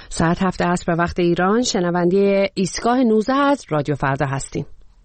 ساعت 7 عصر به وقت ایران شنونده ایستگاه 19 از رادیو فردا هستیم.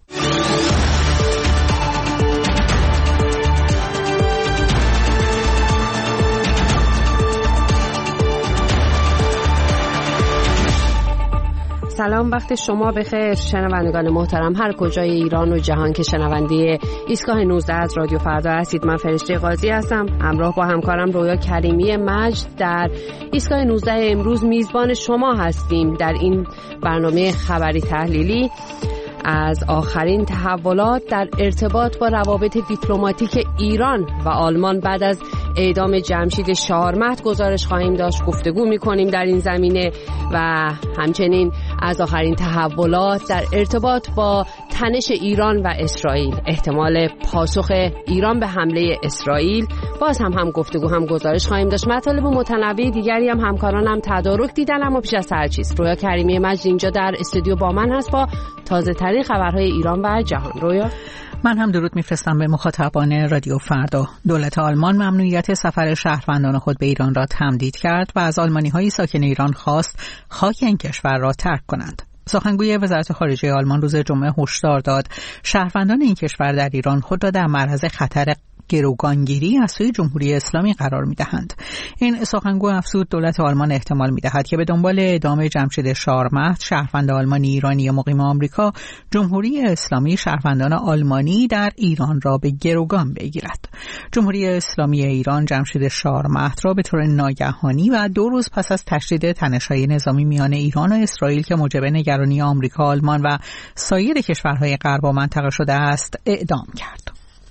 سلام، وقت شما بخیر شنوندگان محترم هر کجای ایران و جهان که شنونده ایستگاه 19 از رادیو فردا هستید. من فرشته قاضی هستم، همراه با همکارم رویا کریمی مجد در ایستگاه 19 امروز میزبان شما هستیم. در این برنامه خبری تحلیلی از آخرین تحولات در ارتباط با روابط دیپلماتیک ایران و آلمان بعد از اعدام جمشید شاهرمهد گزارش خواهیم داشت، گفتگو می‌کنیم در این زمینه و همچنین از آخرین تحولات در ارتباط با تنش ایران و اسرائیل، احتمال پاسخ ایران به حمله اسرائیل، باز هم گفتگو هم گزارش خواهیم داشت. مطالب متنوع دیگری هم همکارانم تدارک دیدن. اما پیش از هر چیز رویا کریمی مجد اینجا در استودیو با من هست با تازه ترین خبرهای ایران و جهان. رویا، من هم درود میفرستم به مخاطبان رادیو فردا. دولت آلمان ممنوعیت سفر شهروندان خود به ایران را تمدید کرد و از آلمانی‌های ساکن ایران خواست خاک این کشور را ترک کنند. سخنگوی وزارت خارجه آلمان روز جمعه هشدار داد شهروندان این کشور در ایران خود را در معرض خطر گروگانگیری از سوی جمهوری اسلامی قرار می‌دهند. این سخنگو افزود دولت آلمان احتمال می‌دهد که به دنبال اعدام جمشید شاهرمهد شهروند آلمانی ایرانی مقیم آمریکا، جمهوری اسلامی شهروندان آلمانی در ایران را به گروگان بگیرد. جمهوری اسلامی ایران جمشید شاهرمهد را به طور ناگهانی و 2 روز پس از تشدید تنش‌های نظامی میان ایران و اسرائیل که موجب نگرانی آمریکا، آلمان و سایر کشورهای غرب و منطقه شده است اعدام کرد.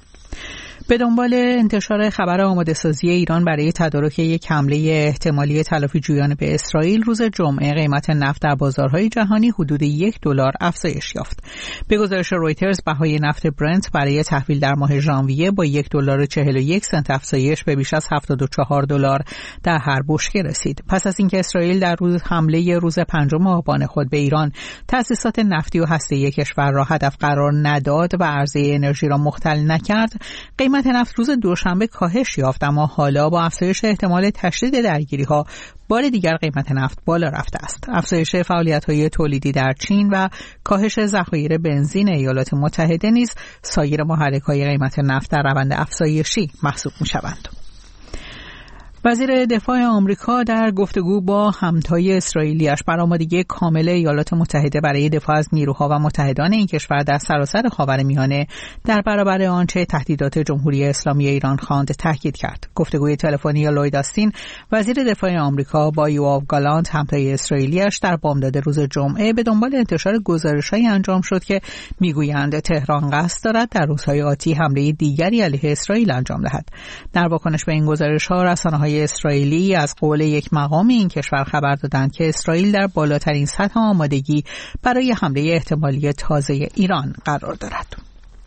به دنبال انتشار خبر آماده‌سازی ایران برای تدارک یک حمله احتمالی تلافی جویانه به اسرائیل، روز جمعه قیمت نفت در بازارهای جهانی حدود $1 افزایش یافت. به گزارش رویترز بهای نفت برنت برای تحویل در ماه ژانویه با $1.41 افزایش به بیش از $74 در هر بشکه رسید. پس از اینکه اسرائیل در حمله روز 5 آبان خود به ایران تأسیسات نفتی و هسته‌ای کشور را هدف قرار نداد و عرضه انرژی را مختل نکرد، قیمت نفت روز دوشنبه کاهش یافت، اما حالا با افزایش احتمال تشدید درگیری‌ها بار دیگر قیمت نفت بالا رفته است. افزایش فعالیت‌های تولیدی در چین و کاهش ذخایر بنزین ایالات متحده نیز سایر محرک‌های قیمت نفت در روند افزایشی محسوب می‌شوند. وزیر دفاع آمریکا در گفتگو با همتای اسرائیلی‌اش بر آمادگی کامل ایالات متحده برای دفاع از نیروها و متحدان این کشور در سراسر خاورمیانه در برابر آنچه تهدیدات جمهوری اسلامی ایران خواند تاکید کرد. گفتگوی تلفنی لوید آستین وزیر دفاع آمریکا با یوآو گالانت همتای اسرائیلی‌اش در بامداد روز جمعه به دنبال انتشار گزارش‌هایی انجام شد که می‌گویند تهران قصد دارد در روزهای آتی حمله دیگری علیه اسرائیل انجام دهد. در واکنش به این گزارش‌ها رسانه‌های اسرائیلی از قول یک مقام این کشور خبر دادند که اسرائیل در بالاترین سطح آمادگی برای حمله احتمالی تازه ایران قرار دارد.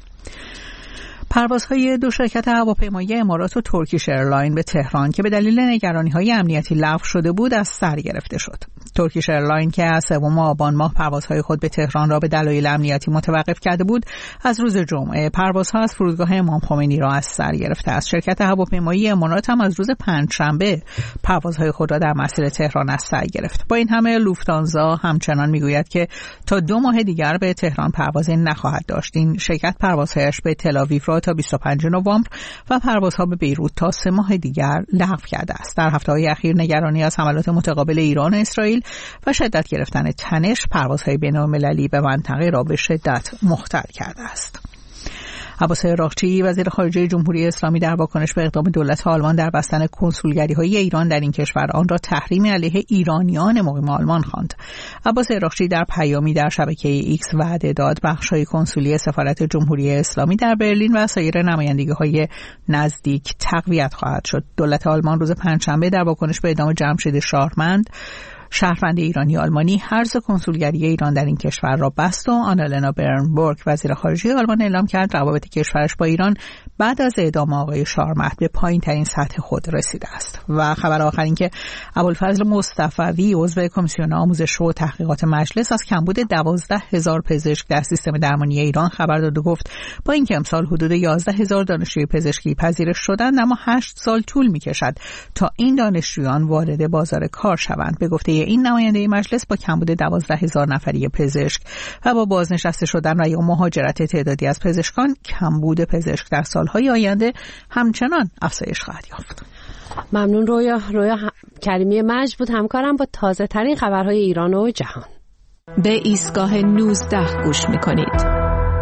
پروازهای 2 شرکت هواپیمایی امارات و ترکیش ایرلاین به تهران که به دلیل نگرانی‌های امنیتی لغو شده بود از سر گرفته شد. ترکیش ایرلاین که از 3 آبان ماه پروازهای خود به تهران را به دلایل امنیتی متوقف کرده بود، از روز جمعه پروازها از فرودگاه امام خمینی را از سر گرفته است. شرکت هواپیمایی امارات هم از روز پنجشنبه پروازهای خود را در مسیر تهران از سر گرفت. با این همه لوفتانزا همچنان میگوید که تا 2 ماه دیگر به تهران پروازی نخواهد داشت. این شرکت پروازهایش به تل‌آویو را تا 25 نوامبر و پروازها به بیروت تا 3 ماه دیگر لغو کرده است. در هفته‌های اخیر نگرانی از حملات متقابل ایران و اسرائیل و شدت گرفتن تنش پروازهای بین‌المللی به منطقه را به شدت مختل کرده است. عباس عراقچی وزیر خارجه جمهوری اسلامی در واکنش به اقدام دولت آلمان در بستن کنسولگری‌های ایران در این کشور آن را تحریم علیه ایرانیان مقیم آلمان خواند. عباس عراقچی در پیامی در شبکه ایکس وعده داد بخش‌های کنسولی سفارت جمهوری اسلامی در برلین و سایر نمایندگی‌های نزدیک تقویت خواهد شد. دولت آلمان روز پنجشنبه در واکنش به اعدام جمشید شاهرمهد شهروند ایرانی آلمانی حرز کنسولگری ایران در این کشور را بست و آنالنا برنبورگ وزیر خارجه آلمان اعلام کرد روابط کشورش با ایران بعد از اعدام آقای شاهرمهد به پایین‌ترین سطح خود رسیده است. و خبر آخر این که ابوالفضل مصطفی عضو کمیسیون آموزش و تحقیقات مجلس از کمبود 12,000 پزشک در سیستم درمانی ایران خبر داد و گفت با اینکه امسال حدود 11,000 دانشجوی پزشکی پذیرش شدند، اما 8 سال طول می‌کشد تا این دانشجویان وارد بازار کار شوند. به گفته این نماینده مجلس با کمبود 12,000 نفری پزشک و با بازنشسته شدن و یا مهاجرت تعدادی از پزشکان، کمبود پزشک در سالهای آینده همچنان افزایش خواهد یافت. ممنون رویا کریمی مجد بود همکارم با تازه ترین خبرهای ایران و جهان. به ایستگاه 19 گوش می‌کنید.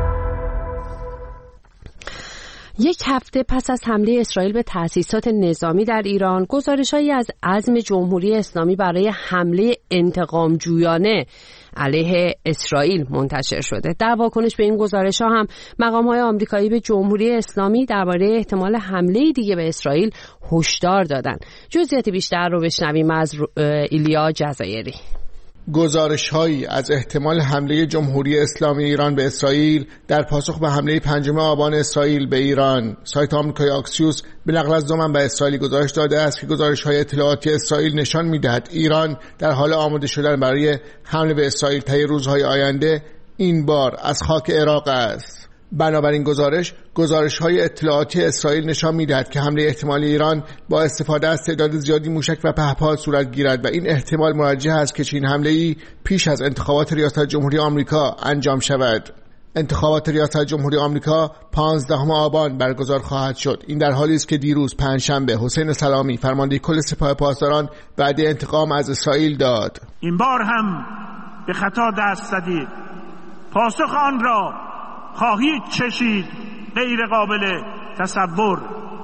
یک هفته پس از حمله اسرائیل به تأسیسات نظامی در ایران، گزارش‌هایی از عزم جمهوری اسلامی برای حمله انتقامجویانه علیه اسرائیل منتشر شده. در واکنش به این گزارش‌ها هم مقام‌های آمریکایی به جمهوری اسلامی درباره احتمال حمله دیگه به اسرائیل هشدار دادن. جزئیات بیشتر رو بشنویم از ایلیا جزایری. گزارش‌هایی از احتمال حمله جمهوری اسلامی ایران به اسرائیل در پاسخ به حمله 5 آبان اسرائیل به ایران، سایت آمریکایی آکسیوس به نقل از 2 منبع اسرائیلی گزارش داده است که گزارش‌های اطلاعاتی اسرائیل نشان می‌دهد ایران در حال آماده شدن برای حمله به اسرائیل طی روزهای آینده، این بار از خاک عراق است. بنابراین گزارش‌های اطلاعاتی اسرائیل نشان می‌دهد که حمله احتمالی ایران با استفاده از تعداد زیادی موشک و پهپاد صورت گیرد و این احتمال موجه است که چنین حمله‌ای پیش از انتخابات ریاست جمهوری آمریکا انجام شود. انتخابات ریاست جمهوری آمریکا 15 آبان برگزار خواهد شد. این در حالی است که دیروز پنجشنبه حسین سلامی فرمانده کل سپاه پاسداران وعده انتقام از اسرائیل داد. این بار هم به خطا دست زدید. پاسخ آن را خواهید چشید، غیر قابل تصور.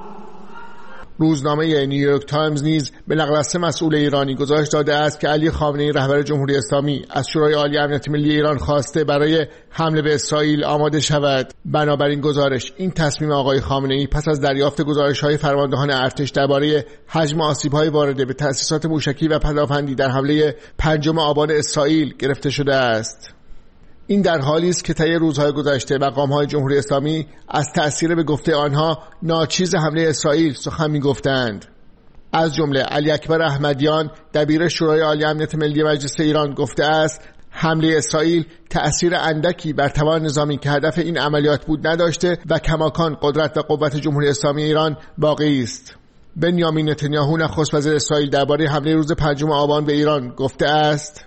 روزنامه نیویورک تایمز نیز به نقل از 3 مسئول ایرانی گزارش داده است که علی خامنه‌ای رهبر جمهوری اسلامی از شورای عالی امنیت ملی ایران خواسته برای حمله به اسرائیل آماده شود. بنابراین گزارش این تصمیم آقای خامنه‌ای پس از دریافت گزارش‌های فرماندهان ارتش درباره حجم آسیب‌های وارده به تأسیسات موشکی و پدافندی در حمله 5 آبان اسرائیل گرفته شده است. این در حالی است که طی روزهای گذشته مقام‌های جمهوری اسلامی از تأثیر به گفته آنها ناچیز حمله اسرائیل سخن می‌گفتند. از جمله علی اکبر احمدیان دبیر شورای عالی امنیت ملی مجلس ایران گفته است حمله اسرائیل تأثیر اندکی بر توان نظامی که هدف این عملیات بود نداشته و کماکان قدرت و قوت جمهوری اسلامی ایران باقی است. بنیامین نتانیاهو نخست وزیر اسرائیل درباره حمله روز 5 آبان به ایران گفته است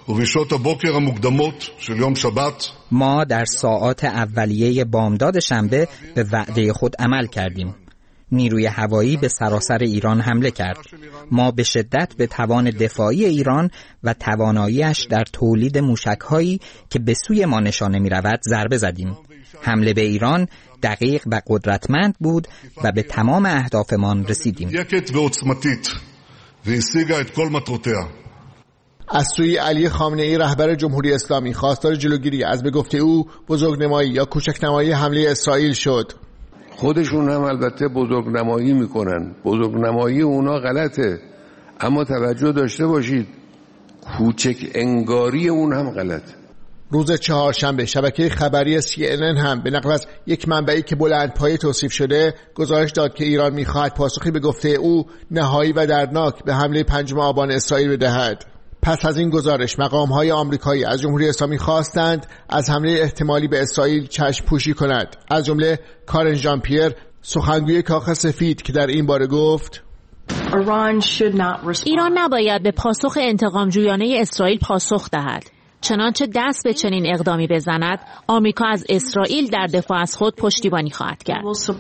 ما در ساعات اولیه بامداد شنبه به وعده خود عمل کردیم. نیروی هوایی به سراسر ایران حمله کرد. ما به شدت به توان دفاعی ایران و تواناییش در تولید موشک‌هایی که به سوی ما نشانه می‌رود ضربه زدیم. حمله به ایران دقیق و قدرتمند بود و به تمام اهدافمان رسیدیم. از سوی علی خامنه‌ای رهبر جمهوری اسلامی خواستار جلوگیری از به گفته او بزرگنمایی یا کوچک‌نمایی حمله اسرائیل شد. خودشون هم البته بزرگنمایی میکنن، بزرگنمایی اونا غلطه، اما توجه داشته باشید کوچک انگاری اون هم غلطه. روز چهارشنبه شبکه خبری CNN هم به نقل از یک منبعی که بلندپایه توصیف شده گزارش داد که ایران می‌خواهد پاسخی به گفته او نهایی و دردناک به حمله 5 آبان اسرائیل بدهد. پس از این گزارش مقام‌های آمریکایی از جمهوری اسلامی خواستند از حمله احتمالی به اسرائیل چشم پوشی کند. از جمله کارن ژان پیر سخنگوی کاخ سفید که در این باره گفت ایران نباید به پاسخ انتقامجویانه اسرائیل پاسخ دهد. چنانچه دست به چنین اقدامی بزند، آمریکا از اسرائیل در دفاع از خود پشتیبانی خواهد کرد.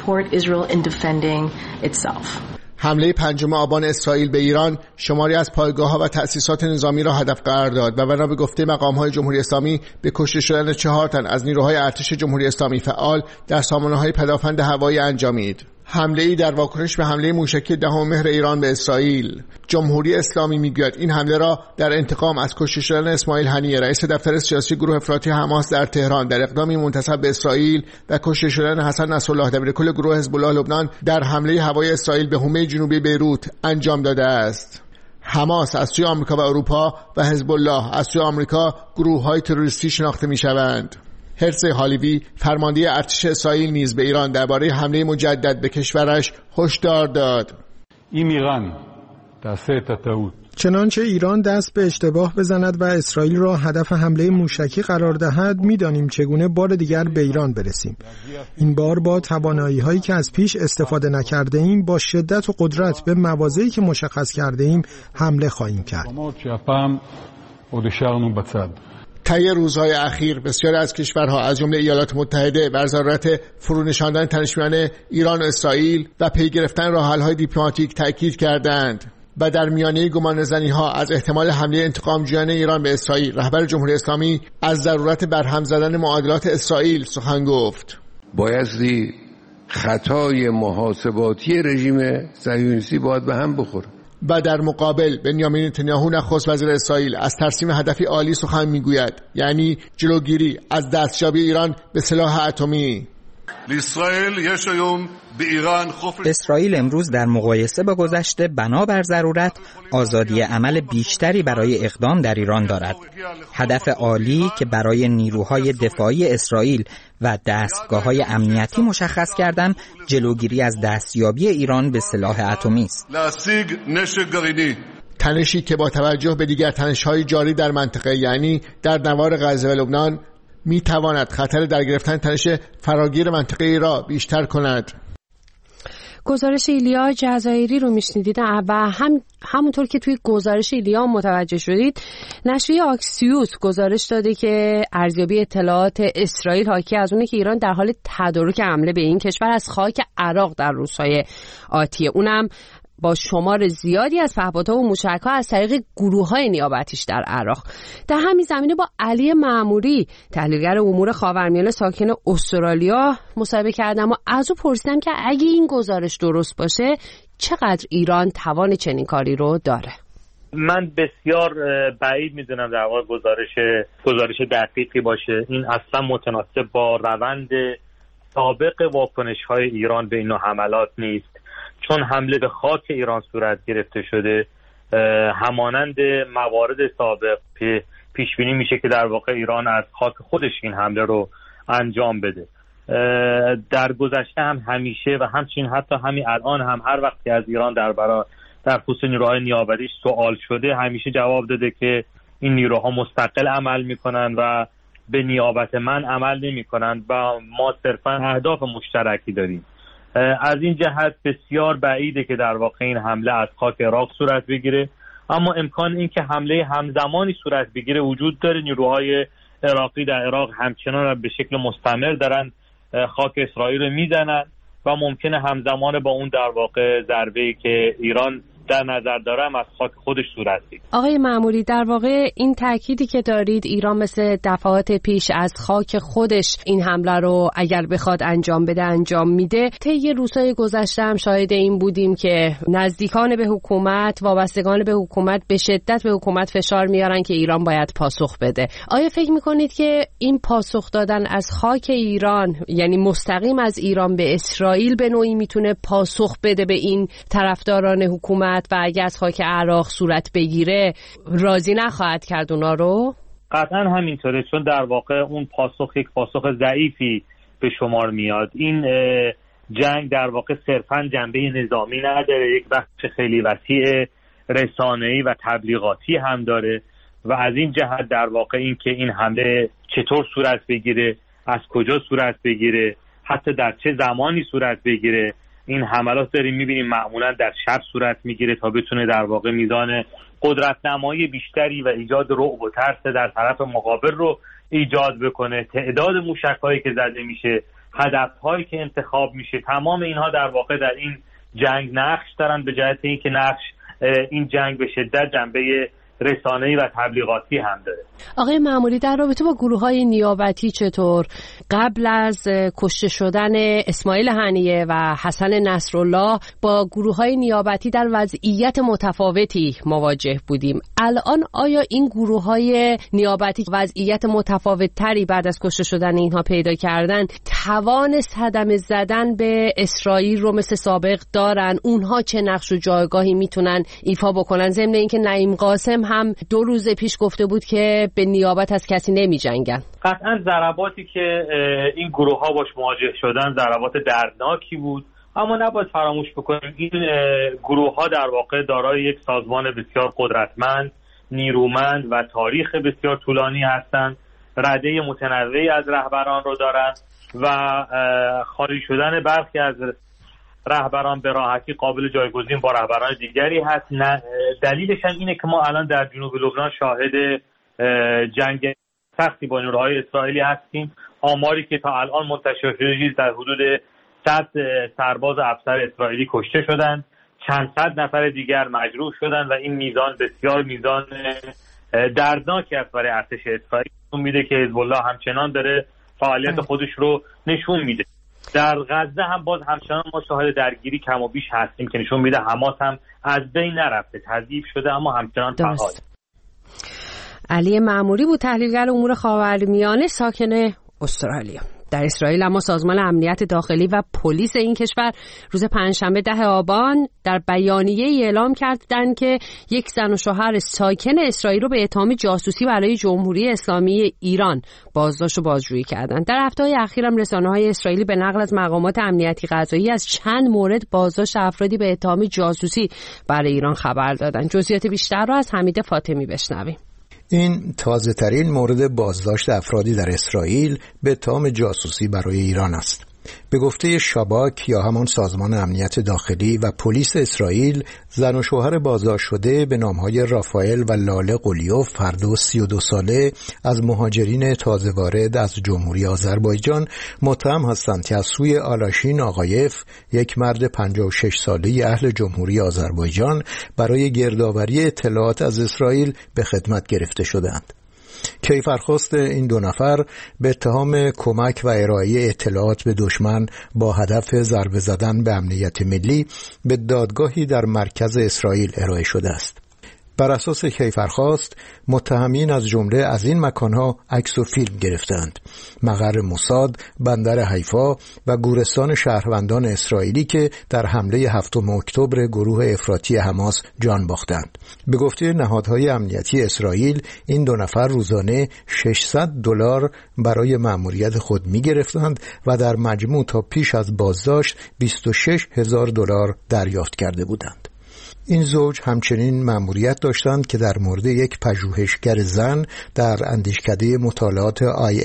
حمله 5 آبان اسرائیل به ایران شماری از پایگاه‌ها و تأسیسات نظامی را هدف قرار داد و بنا به گفته مقام‌های جمهوری اسلامی به کشته شدن 4 تن از نیروهای ارتش جمهوری اسلامی فعال در سامانه‌های پدافند هوایی انجامید. حمله‌ای در واکنش به حمله موشکی 10 مهر ایران به اسرائیل. جمهوری اسلامی میگوید این حمله را در انتقام از کشته شدن اسماعیل هنیه رئیس دفتر سیاسی گروه افراطی حماس در تهران در اقدامی منتسب به اسرائیل و کشته شدن حسن نصرالله دبیرکل گروه حزب الله لبنان در حمله هوایی اسرائیل به حومه جنوبی بیروت انجام داده است. حماس از سوی آمریکا و اروپا و حزب الله از سوی آمریکا گروه‌های تروریستی شناخته می‌شوند. هرسی هالیوی فرمانده ارتش اسرائیل نیز به ایران درباره حمله مجدد به کشورش هشدار داد. چنانچه ایران دست به اشتباه بزند و اسرائیل را هدف حمله موشکی قرار دهد، می‌دانیم چگونه بار دیگر به ایران برسیم. این بار با توانایی‌هایی که از پیش استفاده نکرده‌ایم، با شدت و قدرت به مواضعی که مشخص کرده‌ایم حمله خواهیم کرد. طی روزهای اخیر بسیاری از کشورها از جمله ایالات متحده بر ضرورت فرونشاندن تنش‌میان ایران و اسرائیل و پی گرفتن راه‌حل‌های دیپلماتیک تأکید کردند و در میانه گمانه‌زنی‌ها از احتمال حمله انتقامجویانه ایران به اسرائیل، رهبر جمهوری اسلامی از ضرورت برهم زدن معادلات اسرائیل سخن گفت. بایستی خطای محاسباتی رژیم صهیونیستی باید به هم بخوره. و در مقابل بنیامین نتانیاهو نخست وزیر اسرائیل از ترسیم هدفی عالی سخن میگوید، یعنی جلوگیری از دستیابی ایران به سلاح اتمی. اسرائیل امروز در مقایسه با گذشته بنابر ضرورت آزادی عمل بیشتری برای اقدام در ایران دارد. هدف عالی که برای نیروهای دفاعی اسرائیل و دستگاه‌های امنیتی مشخص کردند، جلوگیری از دستیابی ایران به سلاح اتمی است. تنشی که با توجه به دیگر تنش‌های جاری در منطقه، یعنی در نوار غزه و لبنان، می تواند خطر در گرفتن تنش فراگیر منطقه را بیشتر کند. گزارش ایلیا جزایری رو میشنیدید و همونطور که توی گزارش ایلیا متوجه شدید، نشریه آکسیوس گزارش داده که ارزیابی اطلاعات اسرائیل حاکی از اونه که ایران در حال تدارک حمله به این کشور از خاک عراق در روزهای آتیه، اونم با شمار زیادی از پهپادها و موشک‌ها از طریق گروه‌های نیابتیش در عراق. در همین زمینه با علی معموری، تحلیلگر امور خاورمیانه ساکن استرالیا، مصاحبه کردم و از او پرسیدم که اگه این گزارش درست باشه چقدر ایران توان چنین کاری رو داره. من بسیار بعید میدونم در واقع گزارش دقیقی باشه. این اصلا متناسب با روند سابق واکنش‌های ایران به این نوع حملات نیست، چون حمله به خاک ایران صورت گرفته شده. همانند موارد سابق پیش بینی میشه که در واقع ایران از خاک خودش این حمله رو انجام بده. در گذشته هم همیشه و همچنین حتی همین الان هم هر وقتی از ایران در خصوص نیروهای نیابتیش سوال شده، همیشه جواب داده که این نیروها مستقل عمل میکنن و به نیابت من عمل نمیکنن و ما صرفا اهداف مشترکی داریم. از این جهت بسیار بعیده که در واقع این حمله از خاک عراق صورت بگیره، اما امکان این که حمله همزمانی صورت بگیره وجود داره. نیروهای عراقی در عراق همچنان به شکل مستمر دارن خاک اسرائیل رو میزنن و ممکنه همزمان با اون در واقع ضربه‌ای که ایران در نظر دارم از خاک خودش صورت بگیره. آقای معموری، در واقع این تأکیدی که دارید ایران مثل دفعات پیش از خاک خودش این حمله رو اگر بخواد انجام بده انجام میده. طی روزهای گذشته هم شاهد این بودیم که نزدیکان به حکومت، وابستگان به حکومت به شدت به حکومت فشار میارن که ایران باید پاسخ بده. آیا فکر میکنید که این پاسخ دادن از خاک ایران، یعنی مستقیم از ایران به اسرائیل، به نوعی میتونه پاسخ بده به این طرفداران حکومت و اگه از خاک عراق صورت بگیره راضی نخواهد کرد اونا رو؟ قطعا همینطوره، چون در واقع اون پاسخ یک پاسخ ضعیفی به شمار میاد. این جنگ در واقع صرفا جنبه نظامی نداره، یک بخش خیلی وسیع رسانه‌ای و تبلیغاتی هم داره و از این جهت در واقع این که این حمله چطور صورت بگیره، از کجا صورت بگیره، حتی در چه زمانی صورت بگیره، این حملات داریم میبینیم معمولا در شب صورت میگیره تا بتونه در واقع میزان قدرت نمایی بیشتری و ایجاد رعب و ترس در طرف مقابل رو ایجاد بکنه. تعداد موشک‌هایی که زده میشه، هدف‌هایی که انتخاب میشه، تمام اینها در واقع در این جنگ نقش دارن، به جهت اینکه این جنگ به شدت جنبه رسانه‌ای و تبلیغاتی هم داره. آقای معموری، در رابطه با گروه‌های نیابتی چطور قبل از کشته شدن اسماعیل هنیه و حسن نصرالله با گروه‌های نیابتی در وضعیت متفاوتی مواجه بودیم؟ الان آیا این گروه‌های نیابتی وضعیت متفاوت‌تری بعد از کشته شدن اینها پیدا کردن توان صدمه زدن به اسرائیل رو مثل سابق دارن؟ اونها چه نقش و جایگاهی میتونن ایفا بکنن؟ ضمن اینکه نعیم قاسم هم 2 روز پیش گفته بود که به نیابت از کسی نمی جنگن. قطعا ضرباتی که این گروه ها باش مواجه شدن ضربات دردناکی بود اما نباید فراموش بکنیم این گروه ها در واقع دارای یک سازمان بسیار قدرتمند، نیرومند و تاریخ بسیار طولانی هستند، رده متنوعی از رهبران رو دارند و خالی شدن برخی از رهبران به راحتی قابل جایگزین با رهبران دیگری هست. دلیلش هم اینه که ما الان در جنوب لبنان شاهد جنگ سختی با نیروهای اسرائیلی هستیم. آماری که تا الان منتشر شده در حدود 100 سرباز افسر اسرائیلی کشته شدند، چند صد نفر دیگر مجروح شدند و این میزان بسیار میزان دردناکی است برای ارتش اسرائیل. نشون میده که حزب الله همچنان داره فعالیت خودش رو نشون میده. در غزه هم باز همچنان ما شاهد درگیری کم و بیش هستیم که نشون میده حماس هم از بین نرفته، تضعیف شده اما همچنان فعال. علی معموری بود، تحلیلگر امور خاورمیانه، ساکن استرالیا. در اسرائیل اما سازمان امنیت داخلی و پلیس این کشور روز پنجشنبه 10 آبان در بیانیه‌ای اعلام کردند که یک زن و شوهر ساکن اسرائیل رو به اتهام جاسوسی برای جمهوری اسلامی ایران بازداشت و بازجویی کردند. در هفته‌های اخیر هم رسانه‌های اسرائیلی به نقل از مقامات امنیتی قضایی از چند مورد بازداشت افرادی به اتهام جاسوسی برای ایران خبر دادند. جزئیات بیشتر را از حمید فاطمی بشنویم. این تازه ترین مورد بازداشت افرادی در اسرائیل به اتهام جاسوسی برای ایران است. به گفته شاباک یا همان سازمان امنیت داخلی و پلیس اسرائیل، زن و شوهر بازداشت شده به نامهای رافائل و لاله قلیوف، هر دو 32 ساله از مهاجرین تازه وارد از جمهوری آذربایجان، متهم هستند که از سوی آلاشین آقایف، یک مرد 56 ساله اهل جمهوری آذربایجان، برای گردآوری اطلاعات از اسرائیل به خدمت گرفته شدند. کیفرخواست این دو نفر به اتهام کمک و ارائه اطلاعات به دشمن با هدف ضربه زدن به امنیت ملی به دادگاهی در مرکز اسرائیل ارائه شده است. بر اساس کیفرخواست، متهمین از جمله از این مکانها عکس و فیلم گرفتند: مقر موساد، بندر حیفا و گورستان شهروندان اسرائیلی که در حمله 7 اکتبر گروه افراطی حماس جان باختند. به گفته نهادهای امنیتی اسرائیل، این دو نفر روزانه $600 برای مأموریت خود می گرفتند و در مجموع تا پیش از بازداشت $26,000 دریافت کرده بودند. این زوج همچنین مأموریت داشتند که در مورد یک پژوهشگر زن در اندیشکده مطالعات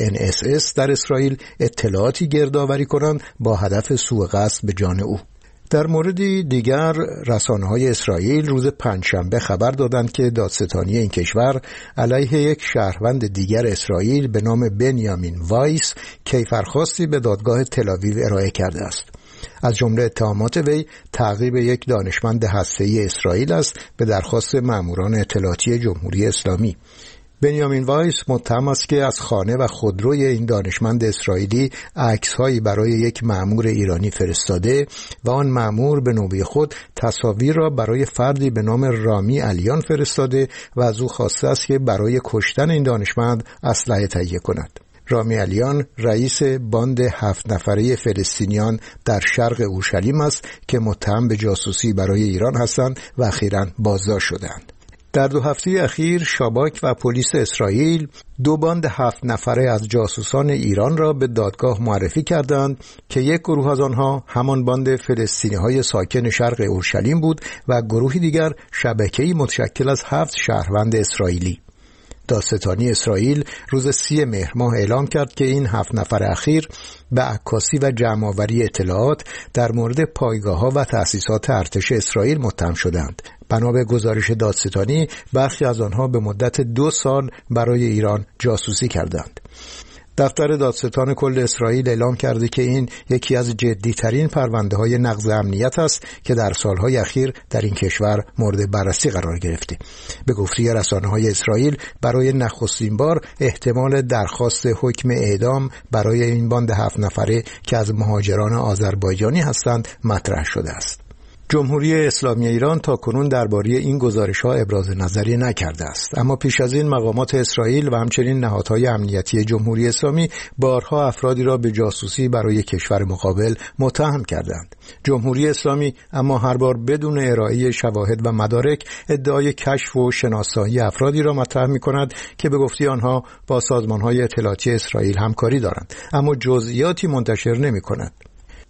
INSS در اسرائیل اطلاعاتی گردآوری کنند با هدف سوء قصد به جان او. در موردی دیگر، رسانه‌های اسرائیل روز پنجشنبه خبر دادند که دادستانی این کشور علیه یک شهروند دیگر اسرائیل به نام بنیامین وایس کیفرخواستی به دادگاه تل‌آویو ارائه کرده است. از جمله اتهامات وی تعقیب یک دانشمند هسته‌ای اسرائیل است به درخواست ماموران اطلاعاتی جمهوری اسلامی. بنیامین وایس متهم است که از خانه و خودروی این دانشمند اسرائیلی عکس‌هایی برای یک مأمور ایرانی فرستاده و آن مأمور به نوبه خود تصاویر را برای فردی به نام رامی علیان فرستاده و از او خواسته است که برای کشتن این دانشمند اسلحه تهیه کند. رامی علیان رئیس باند 7 نفره فلسطینیان در شرق اورشلیم است که متهم به جاسوسی برای ایران هستند و اخیراً بازداشت شدند. در 2 هفته اخیر شاباک و پلیس اسرائیل 2 باند 7 نفره از جاسوسان ایران را به دادگاه معرفی کردند که یک گروه از آنها همان باند فلسطینی‌های ساکن شرق اورشلیم بود و گروهی دیگر شبکه‌ای متشکل از 7 شهروند اسرائیلی. دادستانی اسرائیل روز 30 مهر ماه اعلام کرد که این 7 نفر اخیر به عکاسی و جمع‌آوری اطلاعات در مورد پایگاه‌ها و تأسیسات ارتش اسرائیل متهم شدند. بنا به گزارش دادستانی، برخی از آنها به مدت 2 سال برای ایران جاسوسی کردند. دفتر دادستان کل اسرائیل اعلام کرده که این یکی از جدی‌ترین پرونده‌های نقض امنیت است که در سال‌های اخیر در این کشور مورد بررسی قرار گرفته. به گفته رسانه‌های اسرائیل، برای نخستین بار احتمال درخواست حکم اعدام برای این باند 7 نفره که از مهاجران آذربایجانی هستند مطرح شده است. جمهوری اسلامی ایران تاکنون درباره این گزارش‌ها ابراز نظری نکرده است، اما پیش از این مقامات اسرائیل و همچنین نهادهای امنیتی جمهوری اسلامی بارها افرادی را به جاسوسی برای کشور مقابل متهم کردند. جمهوری اسلامی اما هر بار بدون ارائه شواهد و مدارک ادعای کشف و شناسایی افرادی را مطرح می‌کند که به گفته آنها با سازمان‌های اطلاعاتی اسرائیل همکاری دارند، اما جزئیاتی منتشر نمی‌کند.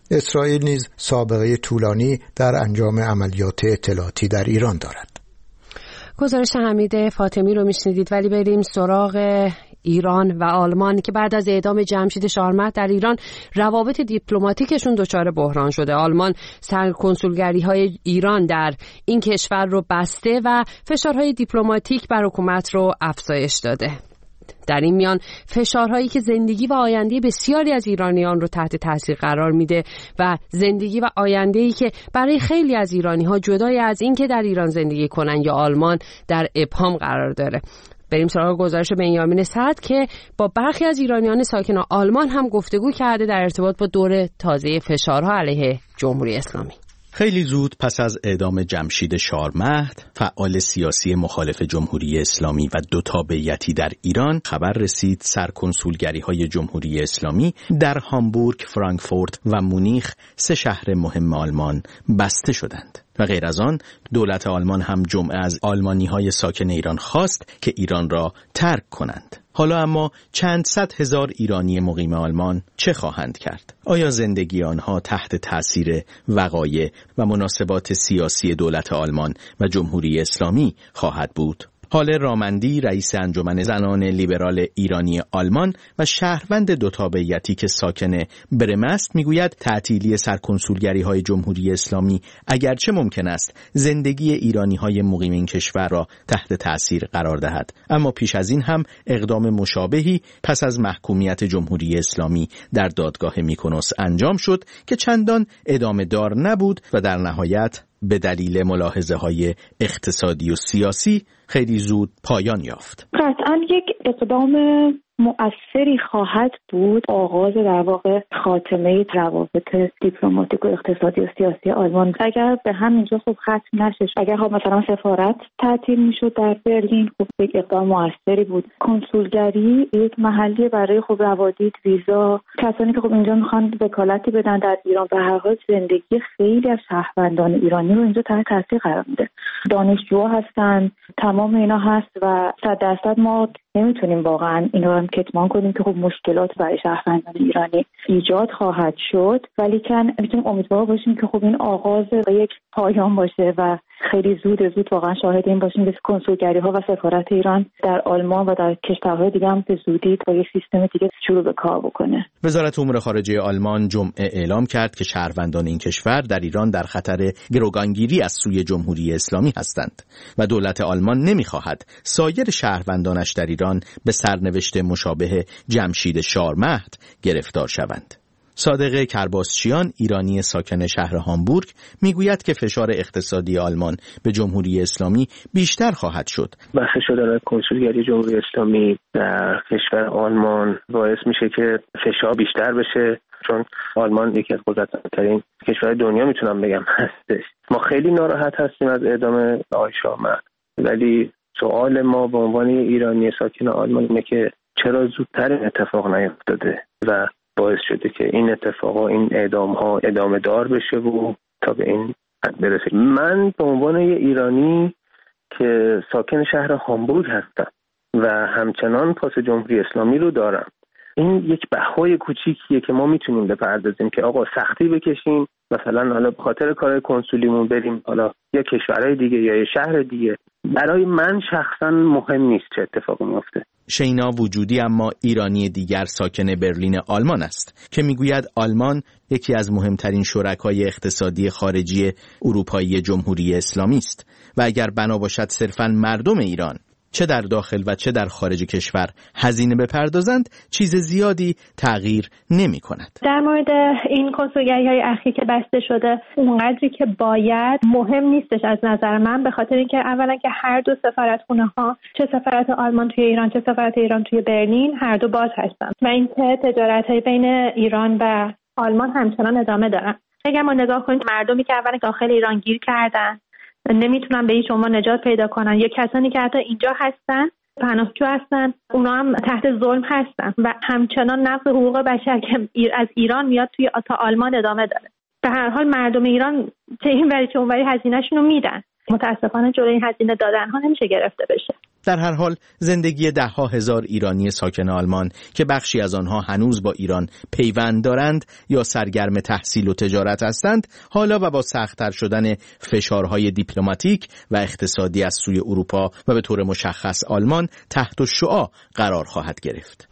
اسرائیل نیز سابقه طولانی در انجام عملیات اطلاعاتی در ایران دارد. گزارش حمید فاطمی رو میشنیدید. ولی بریم سراغ ایران و آلمان که بعد از اعدام جمشید شارمهد در ایران روابط دیپلماتیکشون دچار بحران شده. آلمان سرکنسولگری‌های ایران در این کشور رو بسته و فشارهای دیپلماتیک بر حکومت رو افزایش داده. در این میان فشارهایی که زندگی و آینده بسیاری از ایرانیان رو تحت تاثیر قرار میده و زندگی و آینده‌ای که برای خیلی از ایرانی‌ها جدای از این که در ایران زندگی کنن یا آلمان در ابهام قرار داره. بریم سراغ گزارش بنیامین سعد که با برخی از ایرانیان ساکن آلمان هم گفتگو کرده در ارتباط با دور تازه فشارها علیه جمهوری اسلامی. خیلی زود پس از اعدام جمشید شارمهد، فعال سیاسی مخالف جمهوری اسلامی و دو تابعیتی در ایران، خبر رسید سرکنسولگری‌های جمهوری اسلامی در هامبورگ، فرانکفورت و مونیخ، 3 شهر مهم آلمان، بسته شدند. و غیر از آن دولت آلمان هم جمعه از آلمانی‌های ساکن ایران خواست که ایران را ترک کنند. حالا اما چند صد هزار ایرانی مقیم آلمان چه خواهند کرد؟ آیا زندگی آنها تحت تأثیر وقایع و مناسبات سیاسی دولت آلمان و جمهوری اسلامی خواهد بود؟ هاله رامندی، رئیس انجمن زنان لیبرال ایرانی آلمان و شهروند دو تابعیتی که ساکن برم است، میگوید تعطیلی سرکنسولگری‌های جمهوری اسلامی اگرچه ممکن است زندگی ایرانی‌های مقیم این کشور را تحت تأثیر قرار دهد، اما پیش از این هم اقدام مشابهی پس از محکومیت جمهوری اسلامی در دادگاه میکونوس انجام شد که چندان ادامه دار نبود و در نهایت به دلیل ملاحظه‌های اقتصادی و سیاسی خیلی زود پایان یافت. قطعاً یک اقدام مؤثری خواهد بود آغاز در واقع خاتمه روابط دیپلماتیک و اقتصادی و سیاسی آلمان. اگر به همینجا خب ختم نشه، اگر مثلا سفارت تعطیل میشد در برلین، خب یک اقدام مؤثری بود. کنسولگری یک محلی برای خب روادید، ویزا، کسانی که خب اینجا میخوان وکالتی بدن در ایران، به هر حال زندگی خیلی از شهروندان ایرانی رو اینجا تحت تاثیر قرار میده. دانشجوها هستن، تمام اینا هست و 100% ما نمیتونیم واقعا این رو هم کتمان کنیم که خب مشکلات برای شهروندان ایرانی ایجاد خواهد شد، ولی میتونیم امیدوار باشیم که خب این آغاز یک پایان باشه و خیلی زود واقعا شاهد این باشیم که کنسولگری‌ها و سفارت ایران در آلمان و در کشورهای دیگه هم به زودی با یک سیستم دیگه شروع به کار بکنه. وزارت امور خارجه آلمان جمعه اعلام کرد که شهروندان این کشور در ایران در خطر گروگانگیری از سوی جمهوری اسلامی هستند و دولت آلمان نمی‌خواهد سایر شهروندانش در ایران به سرنوشت مشابه جمشید شارمهد گرفتار شوند. صادق کرباسچیان، ایرانی ساکن شهر هامبورگ، میگوید که فشار اقتصادی آلمان به جمهوری اسلامی بیشتر خواهد شد. بحث شدن کنسولگری جمهوری اسلامی در کشور آلمان باعث میشه که فشار بیشتر بشه، چون آلمان یکی از قدرتمندترین کشور دنیا میتونم بگم هستش. ما خیلی ناراحت هستیم از اعدام آقای شارمهد، ولی سوال ما به عنوان ایرانی ساکن آلمان اینه که چرا زودتر این اتفاق نیفتاده و باعث شده که این اتفاقا، این اعدام‌ها ادامه دار بشه و تا به این حد برسه. من به عنوان یه ایرانی که ساکن شهر هامبورگ هستم و همچنان پاس جمهوری اسلامی رو دارم، این یک بهای کوچیکیه که ما میتونیم بپردازیم که آقا سختی بکشیم، مثلا حالا به خاطر کار کنسولیمون بریم حالا یا کشورهای دیگه یا یه شهر دیگه. برای من شخصا مهم نیست چه اتفاقی میفته. شینا وجودی اما ایرانی دیگر ساکن برلین آلمان است که میگوید آلمان یکی از مهمترین شرکای اقتصادی خارجی اروپایی جمهوری اسلامی است و اگر بنا باشد صرفاً مردم ایران چه در داخل و چه در خارج کشور هزینه بپردازند، چیز زیادی تغییر نمی کند. در مورد این کنسولگری‌های اخیر که بسته شده، اونقدری که باید مهم نیستش از نظر من، به خاطر اینکه اولا که هر دو سفارتخونه‌ها، چه سفارت آلمان توی ایران چه سفارت ایران توی برلین، هر دو باز هستند و اینکه تجارت‌های بین ایران و آلمان همچنان ادامه دارن. اگر ما نگاه کنیم مردمی که اولا داخل ایران گیر کردن، نمیتونن به هیچ عنوان نجات پیدا کنن، یا کسانی که حتی اینجا هستن پناهجو هستن، اونا هم تحت ظلم هستن و همچنان نقض حقوق بشر که از ایران میاد توی تا آلمان ادامه داره. به هر حال مردم ایران چه این وری چه اون وری هزینه‌شون رو میدن متاسفانه جلوی این هزینه دادنها نمیشه گرفته بشه. در هر حال زندگی ده‌ها هزار ایرانی ساکن آلمان که بخشی از آنها هنوز با ایران پیوند دارند یا سرگرم تحصیل و تجارت هستند، حالا و با سخت‌تر شدن فشارهای دیپلماتیک و اقتصادی از سوی اروپا و به طور مشخص آلمان تحت الشعاع قرار خواهد گرفت.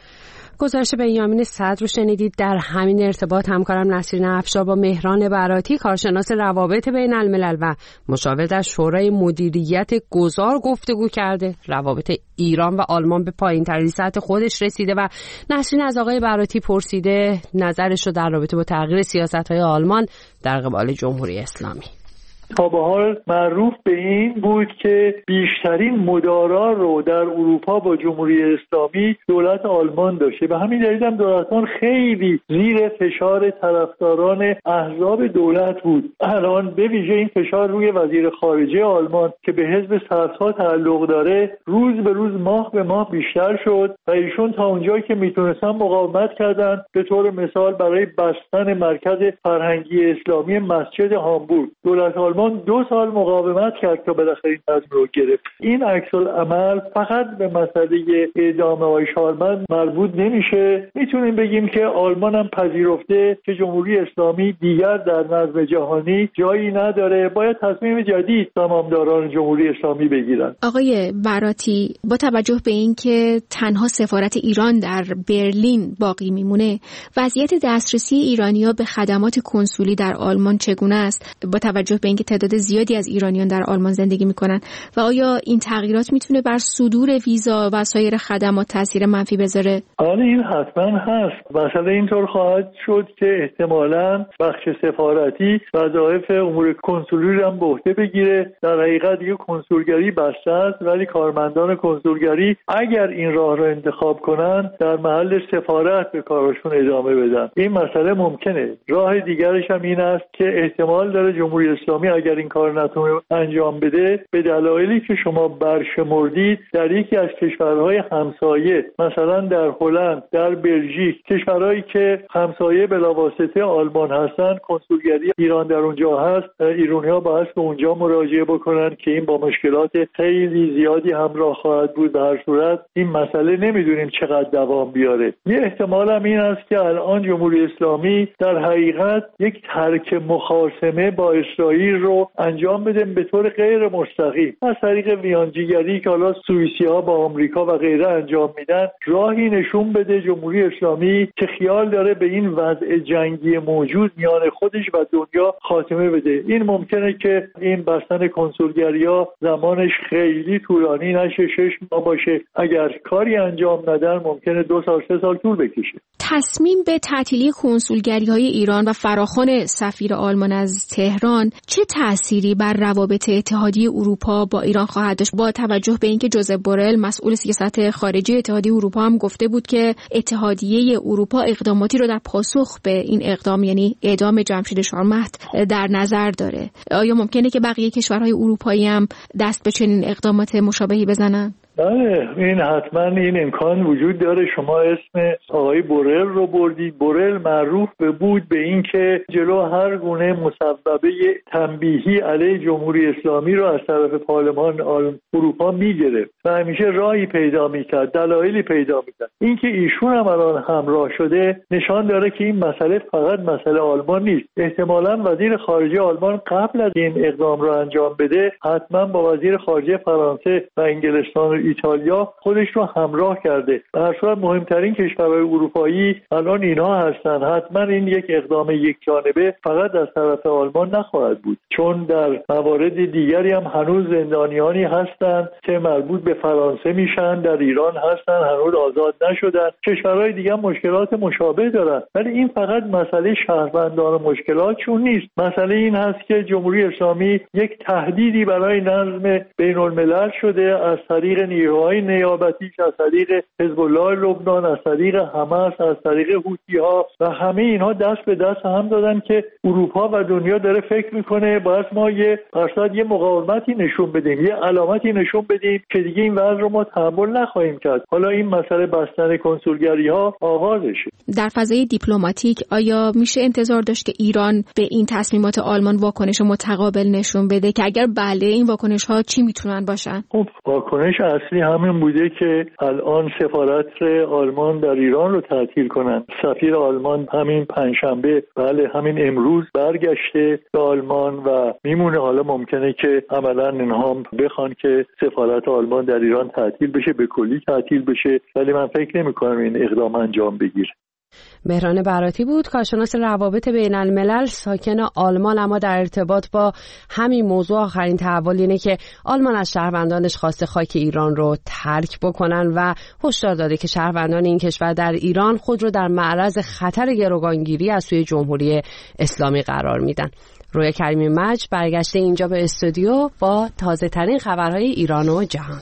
گزارش بنیامین صدر رو شنیدید. در همین ارتباط همکارم نسرین افشار با مهران براتی، کارشناس روابط بین الملل و مشاور در شورای مدیریت گذار گفتگو کرده. روابط ایران و آلمان به پایین‌ترین سطح خودش رسیده و نسرین از آقای براتی پرسیده نظرش رو در رابطه با تغییر سیاست‌های آلمان در قبال جمهوری اسلامی. تا به حال معروف به این بود که بیشترین مدارا رو در اروپا با جمهوری اسلامی دولت آلمان داشته. به همین دلیل هم دولتان خیلی زیر فشار طرفداران احزاب دولت بود. الان به ویژه این فشار روی وزیر خارجه آلمان که به حزب صدها تعلق داره روز به روز ماه به ماه بیشتر شد و ایشون تا اونجایی که میتونستن مقاومت کردن. به طور مثال برای بستن مرکز فرهنگی اسلامی مسجد هامبورگ دولت آلمان 2 سال مقاومت کرد تا بالاخره این تصمیم رو گرفت. این عکس العمل فقط به مسئله اعدام آقای شارمن مربوط نمیشه. میتونیم بگیم که آلمان هم پذیرفته که جمهوری اسلامی دیگر در نظم جهانی جایی نداره، باید تصمیم جدید سامانداران جمهوری اسلامی بگیرن. آقای براتی، با توجه به اینکه تنها سفارت ایران در برلین باقی میمونه، وضعیت دسترسی ایرانی‌ها به خدمات کنسولی در آلمان چگونه است؟ با توجه به اینکه تعداد زیادی از ایرانیان در آلمان زندگی میکنن و آیا این تغییرات میتونه بر صدور ویزا و سایر خدمات تاثیر منفی بذاره؟ آره، این حتما هست. مثلا اینطور خواهد شد که احتمالاً بخش سفارتی وظایف امور کنسولی رو هم به عهده بگیره. در حقیقت دیگه کنسولگری بسته است، ولی کارمندان کنسولگری اگر این راه رو انتخاب کنن در محل سفارت به کارشون ادامه بدن. این مسئله ممکنه. راه دیگرش هم این است که احتمال داره جمهوری اسلامی اگر این کار نتونه انجام بده به دلایلی که شما برشمردید در یکی از کشورهای همسایه، مثلا در هلند، در بلژیک، کشورهایی که همسایه بلاواسطه آلمان هستن، کنسولگری ایران در اونجا هست، ایرانی‌ها باید به اونجا مراجعه بکنن که این با مشکلات خیلی زیادی همراه خواهد بود. در هر صورت این مسئله نمیدونیم چقدر دوام بیاره. یه احتمال هم این است که الان جمهوری اسلامی در حقیقت یک ترک مخاصمه با اسرائیل رو انجام بده به طور غیر مستقیم از طریق ویانجیگری که حالا سوئیسی‌ها با آمریکا و غیره انجام میدن، راهی نشون بده جمهوری اسلامی که خیال داره به این وضع جنگی موجود میان خودش و دنیا خاتمه بده. این ممکنه که این بستن کنسولگری‌ها زمانش خیلی طولانی نشه، 6 ماه باشه. اگر کاری انجام ندن ممکنه 2 سال 3 سال طول بکشه. تصمیم به تعطیلی کنسولگری‌های ایران و فراخوان سفیر آلمان از تهران چه تأثیری بر روابط اتحادیه اروپا با ایران خواهد داشت، با توجه به اینکه جوزپ بورل مسئول سیاست خارجی اتحادیه اروپا هم گفته بود که اتحادیه اروپا اقداماتی رو در پاسخ به این اقدام، یعنی اعدام جمشید شارمهد، در نظر داره؟ آیا ممکنه که بقیه کشورهای اروپایی هم دست به چنین اقدامات مشابهی بزنن؟ بله، این حتما این امکان وجود داره. شما اسم آقای بورل رو بردید. بورل معروف بود به این که جلو هر گونه مصوبه تنبیهی علیه جمهوری اسلامی رو از طرف پارلمان اروپا میگرفت و همیشه راهی پیدا میکرد، دلایلی پیدا میکرد. این که ایشون هم الان همراه شده نشان داره که این مسئله فقط مسئله آلمان نیست. احتمالاً وزیر خارجه آلمان قبل از این اقدام رو انجام بده حتما با وزیر خارجه فرانسه و انگلستان ایتالیا خودش رو همراه کرده. به هر صورت مهمترین کشورهای اروپایی الان اینها هستن. حتما این یک اقدام یک جانبه فقط از طرف آلمان نخواهد بود، چون در موارد دیگری هم هنوز زندانیانی هستند که مربوط به فرانسه میشن، در ایران هستن، هنوز آزاد نشدن. کشورهای دیگه هم مشکلات مشابه دارن، ولی این فقط مسئله شهروندان مشکلاتشون نیست. مسئله این هست که جمهوری اسلامی یک تهدیدی برای نظم بین الملل شده از طریق نیروهای نیابتیش، از طریق حزب الله لبنان، از طریق حماس، از طریق حوثی‌ها و همه اینها دست به دست هم دادن که اروپا و دنیا داره فکر میکنه باید ما یه مقاومتی نشون بدیم، یه علامتی نشون بدیم که دیگه این وضع رو ما تحمل نخواهیم کرد. حالا این مسئله بستن کنسولگری‌ها آغازشه. در فضای دیپلماتیک آیا میشه انتظار داشت که ایران به این تصمیمات آلمان واکنش متقابل نشون بده که اگر بله این واکنش‌ها چی میتونن باشن؟ خب واکنش اصلی همین بوده که الان سفارت آلمان در ایران رو تعطیل کنن. سفیر آلمان همین پنجشنبه، بله همین امروز برگشته به آلمان و میمونه. حالا ممکنه که عملاً اینها بخوان که سفارت آلمان در ایران تعطیل بشه، به کلی تعطیل بشه، ولی من فکر نمی‌کنم این اقدام انجام بگیره. مهران براتی بود، کارشناس روابط بین الملل ساکن آلمان، اما در ارتباط با همین موضوع آخرین تحول اینه که آلمان از شهروندانش خواسته خاک ایران رو ترک بکنن و هشدار داده که شهروندان این کشور در ایران خود رو در معرض خطر گروگانگیری از سوی جمهوری اسلامی قرار میدن. رویا کریمی مجد برگشته اینجا به استودیو با تازه ترین خبرهای ایران و جهان.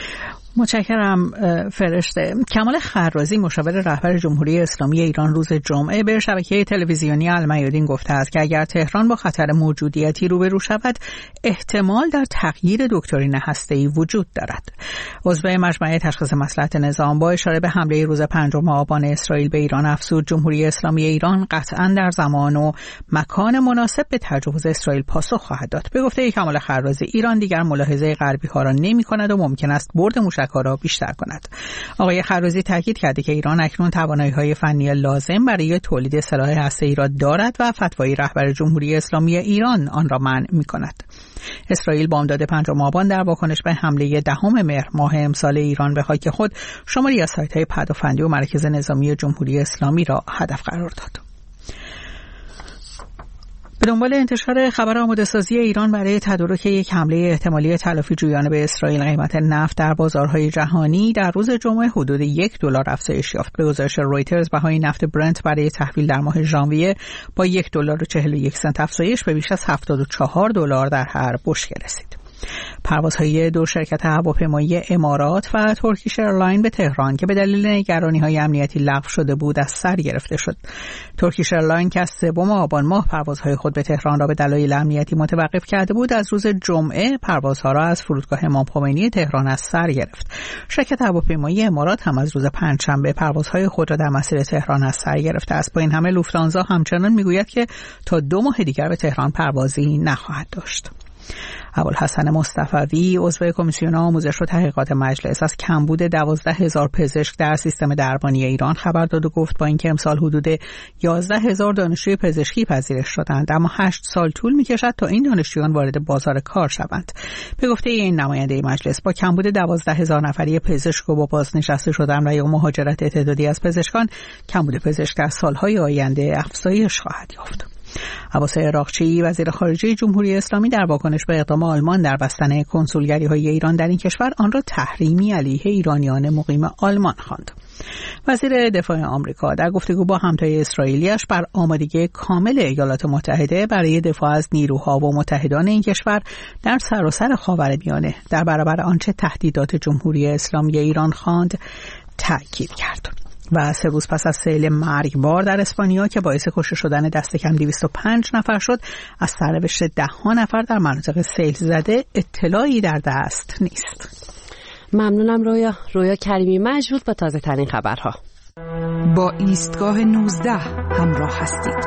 متشکرم فرشته. کمال خرازی مشاور رهبر جمهوری اسلامی ایران روز جمعه به شبکه تلویزیونی المیادین گفته است که اگر تهران با خطر موجودیتی روبرو شود احتمال در تغییر دکترین هسته‌ای وجود دارد. عضو مجمع تشخیص مصلحت نظام با اشاره به حمله روز 5 آبان اسرائیل به ایران افزود جمهوری اسلامی ایران قطعاً در زمان و مکان مناسب به تجاوز اسرائیل پاسخ خواهد داد. به گفته کمال خرازی ایران دیگر ملاحظه غربی‌ها را نمی‌کند و ممکن است برد را بیشتر کند. آقای خرازی تاکید کرده که ایران اکنون توانایی‌های فنی لازم برای تولید سلاح هسته‌ای را دارد و فتوای رهبر جمهوری اسلامی ایران آن را منع می‌کند. اسرائیل بامداد 5 آبان در واکنش به حمله 10 مهر ماه امسال ایران به خاک خود شماری از سایت‌های پدافندی و مرکز نظامی جمهوری اسلامی را هدف قرار داد. به دنبال انتشار خبر آماده‌سازی ایران برای تدارک یک حمله احتمالی تلافی جویانه به اسرائیل، قیمت نفت در بازارهای جهانی در روز جمعه حدود $1 افزایش یافت. به گزارش رویترز بهای نفت برنت برای تحویل در ماه ژانویه با $1.41 افزایش به بیش از $74 در هر بشکه رسید. پروازهای دو شرکت هواپیمایی امارات و ترکیش ایرلاین به تهران که به دلیل نگرانی‌های امنیتی لغو شده بود از سر گرفته شد. ترکیش ایرلاین که از 3 آبان ماه پروازهای خود به تهران را به دلایل امنیتی متوقف کرده بود، از روز جمعه پروازها را از فرودگاه امام خمینی تهران از سر گرفت. شرکت هواپیمایی امارات هم از روز پنجشنبه پروازهای خود را در مسیر تهران از سر گرفته است. با این همه لوفتانزا همچنان میگوید که تا 2 ماه دیگر به تهران پروازی نخواهد داشت. ابوالحسن مصطفوی عضو کمیسیون آموزش و تحقیقات مجلس از کمبود 12,000 پزشک در سیستم درمانی ایران خبر داد و گفت با اینکه امسال حدود 11,000 دانشجوی پزشکی پذیرش شدند، اما 8 سال طول می‌کشد تا این دانشجویان وارد بازار کار شوند. به گفته این نماینده مجلس با کمبود 12,000 نفری پزشک و با بازنشسته شدن و یا مهاجرت تعدادی از پزشکان، کمبود پزشک در سال‌های آینده افزایش خواهد یافت. عباس عراقچی وزیر خارجه جمهوری اسلامی در واکنش به اقدام آلمان در بستن کنسولگری‌های ایران در این کشور آن را تحریمی علیه ایرانیان مقیم آلمان خواند. وزیر دفاع آمریکا در گفتگو با همتای اسرائیلیش بر آمادگی کامل ایالات متحده برای دفاع از نیروها و متحدان این کشور در سراسر خاورمیانه در برابر آنچه تهدیدات جمهوری اسلامی ایران خواند تاکید کرد. و 3 روز پس از سیل مرگبار در اسپانیا که باعث کشته شدن دست کم 205 نفر شد، از سرنوشت 10 نفر در مناطق سیل زده اطلاعی در دست نیست. ممنونم رویا کریمی مجد با تازه ترین خبرها. با ایستگاه 19 همراه هستید.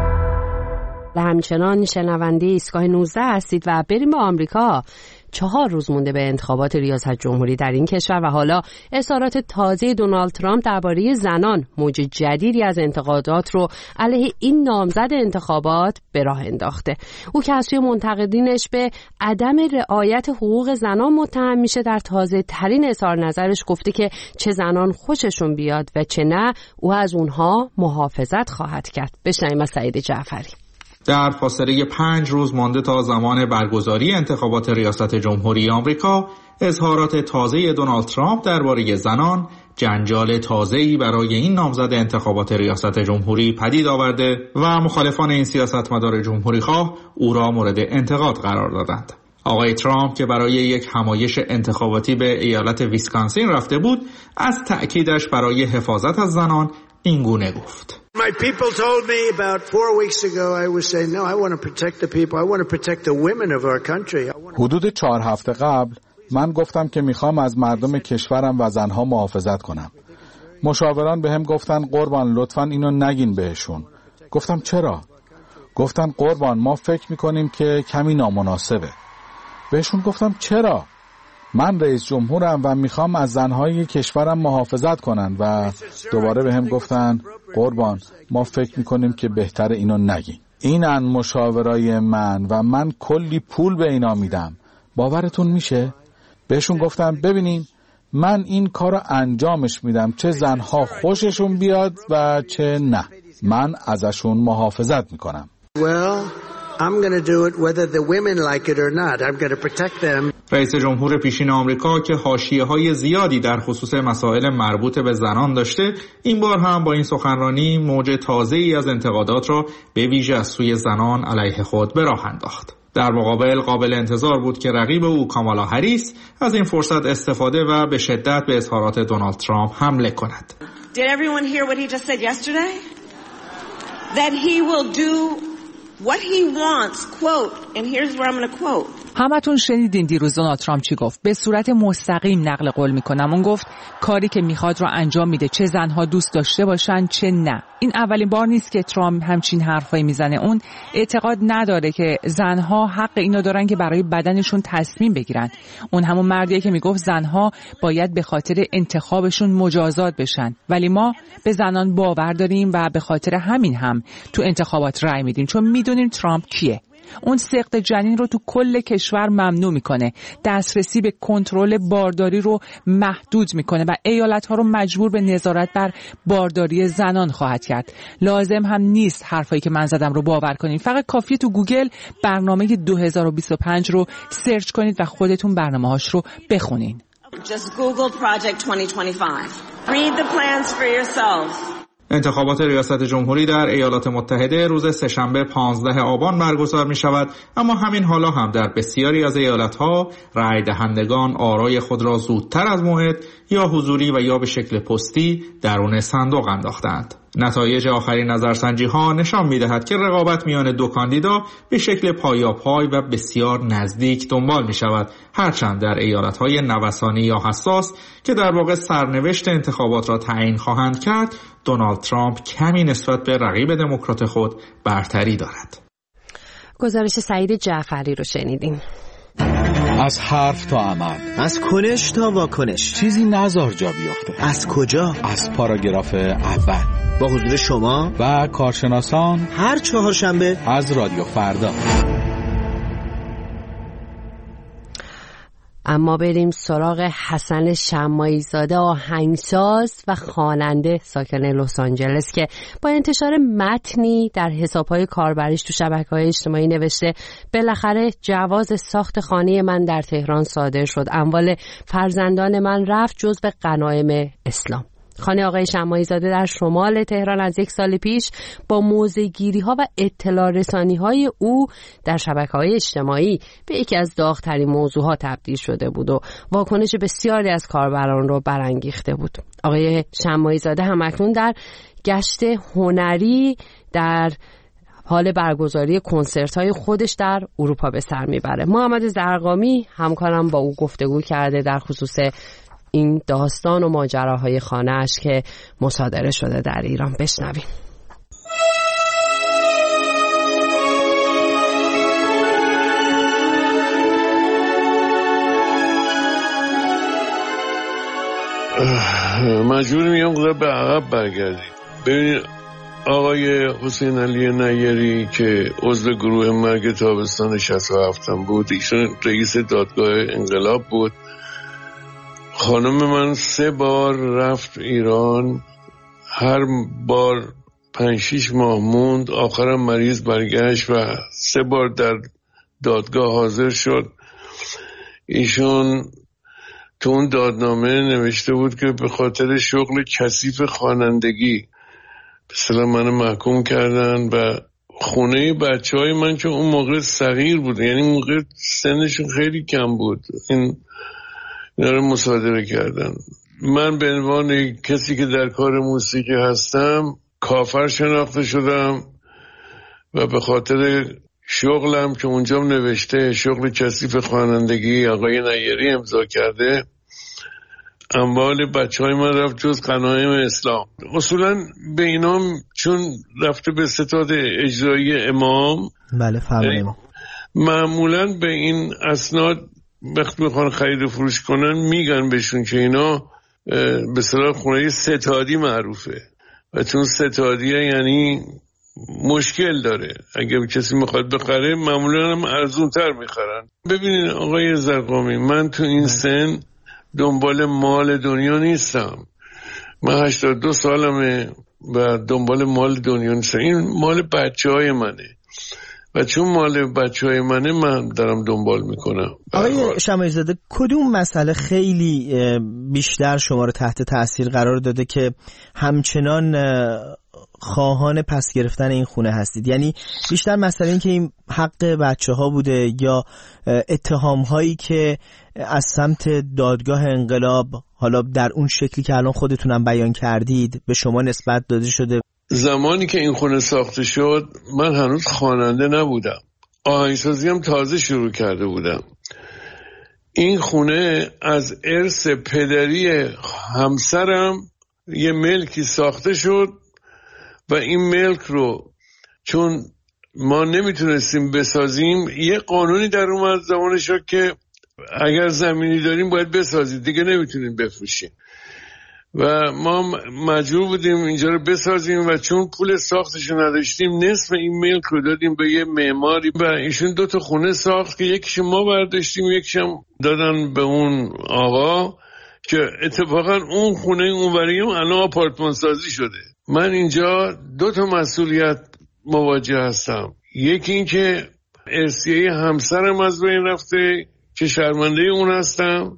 همچنان شنونده ایستگاه 19 هستید و بریم به آمریکا. 4 روز مونده به انتخابات ریاست جمهوری در این کشور و حالا اظهارات تازه دونالد ترامپ درباره زنان موج جدیدی از انتقادات رو علیه این نامزد انتخابات به راه انداخته. او که از سوی منتقدینش به عدم رعایت حقوق زنان متهم میشه، در تازه ترین اظهار نظرش گفته که چه زنان خوششون بیاد و چه نه، او از اونها محافظت خواهد کرد. بشنویم از سعید جعفری. در فاصله 5 روز مانده تا زمان برگزاری انتخابات ریاست جمهوری آمریکا، اظهارات تازه دونالد ترامپ درباره زنان جنجال تازه‌ای برای این نامزد انتخابات ریاست جمهوری پدید آورده و مخالفان این سیاستمدار جمهوری‌خواه او را مورد انتقاد قرار دادند. آقای ترامپ که برای یک همایش انتخاباتی به ایالت ویسکانسین رفته بود، از تأکیدش برای حفاظت از زنان این گونه گفت: My people told me about 4 weeks ago I was saying no I want to protect the people I want to protect the women of our country. حدود 4 هفته قبل من گفتم که میخوام از مردم کشورم و زنها محافظت کنم. مشاوران بهم گفتن قربان لطفاً اینو نگین بهشون. گفتم چرا؟ گفتن قربان ما فکر میکنیم که کمی نامناسبه. بهشون گفتم چرا؟ من رئیس جمهورم و میخوام از زنهای کشورم محافظت کنن و دوباره بهم گفتن قربان ما فکر میکنیم که بهتر اینو نگین. اینن مشاورای من و من کلی پول به اینا میدم. باورتون میشه؟ بهشون گفتم ببینین من این کارو انجامش میدم چه زنها خوششون بیاد و چه نه. من ازشون محافظت میکنم. I'm going to do it whether the women like it or not. I'm going to protect them. رئیس جمهور پیشین آمریکا که حاشیه‌های زیادی در خصوص مسائل مربوط به زنان داشته، این بار هم با این سخنرانی موج تازه‌ای از انتقادات را به ویژه از سوی زنان علیه خود به راه انداخت. در مقابل قابل انتظار بود که رقیب او کامالا هریس از این فرصت استفاده و به شدت به اظهارات دونالد ترامپ حمله کند. Did everyone hear what he just said yesterday? That he will do what he wants, quote, and here's where I'm going to quote. همتون شنیدین دیروز دونالد ترامپ چی گفت. به صورت مستقیم نقل قول میکنم. اون گفت کاری که میخواد رو انجام میده، چه زنها دوست داشته باشن چه نه. این اولین بار نیست که ترامپ همچین حرفایی میزنه. اون اعتقاد نداره که زنها حق اینو دارن که برای بدنشون تصمیم بگیرن. اون همون مردیه که میگفت زنها باید به خاطر انتخابشون مجازات بشن. ولی ما به زنان باور داریم و به خاطر همین هم تو انتخابات رای میدیم، چون میدونیم ترامپ کیه. اون سقط جنین رو تو کل کشور ممنوع میکنه، دسترسی به کنترل بارداری رو محدود میکنه و ایالت‌ها رو مجبور به نظارت بر بارداری زنان خواهد کرد. لازم هم نیست حرفایی که من زدم رو باور کنین، فقط کافیه تو گوگل برنامه 2025 رو سرچ کنید و خودتون برنامه‌هاش رو بخونین. Just Google Project 2025. Read the plans for yourselves. انتخابات ریاست جمهوری در ایالات متحده روز سه‌شنبه 15 آبان برگزار می شود، اما همین حالا هم در بسیاری از ایالت‌ها رای دهندگان آرای خود را زودتر از موعد یا حضوری و یا به شکل پستی درون صندوق انداختند. نتایج آخرین نظرسنجی‌ها نشان می‌دهد که رقابت میان دو کاندیدا به شکل پایاپای و بسیار نزدیک دنبال می‌شود، هرچند در ایالت‌های نوسانی یا حساس که در واقع سرنوشت انتخابات را تعیین خواهند کرد، دونالد ترامپ کمی نسبت به رقیب دموکرات خود برتری دارد. گزارش سعید جعفری رو شنیدین. از حرف تا عمل، از کنش تا واکنش، چیزی نذار جا بیفته. از کجا؟ از پاراگراف اول با حضور شما و کارشناسان هر چهارشنبه از رادیو فردا. اما بریم سراغ حسن شماعی زاده، آهنگساز و خواننده ساکن لس آنجلس که با انتشار متنی در حساب‌های کاربریش تو شبکه‌های اجتماعی نوشته بالاخره جواز ساخت خانه من در تهران صادر شد، اموال فرزندان من رفت جزو غنایم اسلام. خانه آقای شماعی زاده در شمال تهران از 1 سال پیش با موضع‌گیری‌ها و اطلاع رسانی‌های او در شبکه‌های اجتماعی به یکی از داغ‌ترین موضوعات تبدیل شده بود و واکنش بسیاری از کاربران رو برانگیخته بود. آقای شماعی زاده هم اکنون در گشت هنری در حال برگزاری کنسرت‌های خودش در اروپا به سر میبره. محمد زرقامی همکارم با او گفتگو کرده در خصوص این داستان و ماجراهای خانه‌اش که مصادره شده در ایران. بشنویم. مجبور میام به عقب برگردیم. ببینید آقای حسین علی نیری که عضو گروه مرگ تابستان 67 بود، ایشون رئیس دادگاه انقلاب بود. خانم من 3 بار رفت ایران، هر بار 5-6 ماه موند، آخرم مریض برگشت و 3 بار در دادگاه حاضر شد. ایشون تو اون دادنامه نوشته بود که به خاطر شغل کثیف خوانندگی به اصطلاح منو محکوم کردن و خونه بچه های من که اون موقع صغیر بود، یعنی موقع سنشون خیلی کم بود، این رو مصادره کردن. من به عنوان کسی که در کار موسیقی هستم کافر شناخته شدم و به خاطر شغلم که اونجا نوشته شغل کثیف خوانندگی آقای نیری امضا کرده، اموال بچه های من رفت جز غنایم اسلام. اصولا به اینام چون رفته به ستاد اجرایی امام، بله فرمایید، معمولا به این اسناد وقتی میخوان خرید و فروش کنن میگن بهشون که اینا به اصطلاح خونه ستادی معروفه و چون ستادیه یعنی مشکل داره، اگه کسی میخواد بخره معمولا هم ارزون تر میخرن. ببینین آقای زرقامی، من تو این سن دنبال مال دنیا نیستم. من 82 سالمه و دنبال مال دنیا نیستم. این مال بچه های منه و چون مال بچه های منه من دارم دنبال میکنم. آقای شماعی زاده، کدوم مسئله خیلی بیشتر شما رو تحت تأثیر قرار داده که همچنان خواهان پس گرفتن این خونه هستید؟ یعنی بیشتر مسئله این که این حق بچه ها بوده یا اتهام هایی که از سمت دادگاه انقلاب حالا در اون شکلی که الان خودتونم بیان کردید به شما نسبت داده شده؟ زمانی که این خونه ساخته شد من هنوز خواننده نبودم، آهنگسازی هم تازه شروع کرده بودم. این خونه از ارث پدری همسرم یه ملکی ساخته شد و این ملک رو چون ما نمیتونستیم بسازیم یه قانونی در اومد زمانش رو که اگر زمینی داریم باید بسازید، دیگه نمیتونیم بفروشیم و ما مجبور بودیم اینجا رو بسازیم و چون پول ساختش رو نداشتیم نصف این ملک رو دادیم به یه معماری و ایشون 2 خونه ساخت که یکیش ما برداشتیم یکیش هم دادن به اون آقا که اتفاقا اون خونه اونوریم الان آپارتمان سازی شده. من اینجا 2 مسئولیت مواجه هستم. یکی این که ارثیه همسرم از بین رفته که شرمنده اون هستم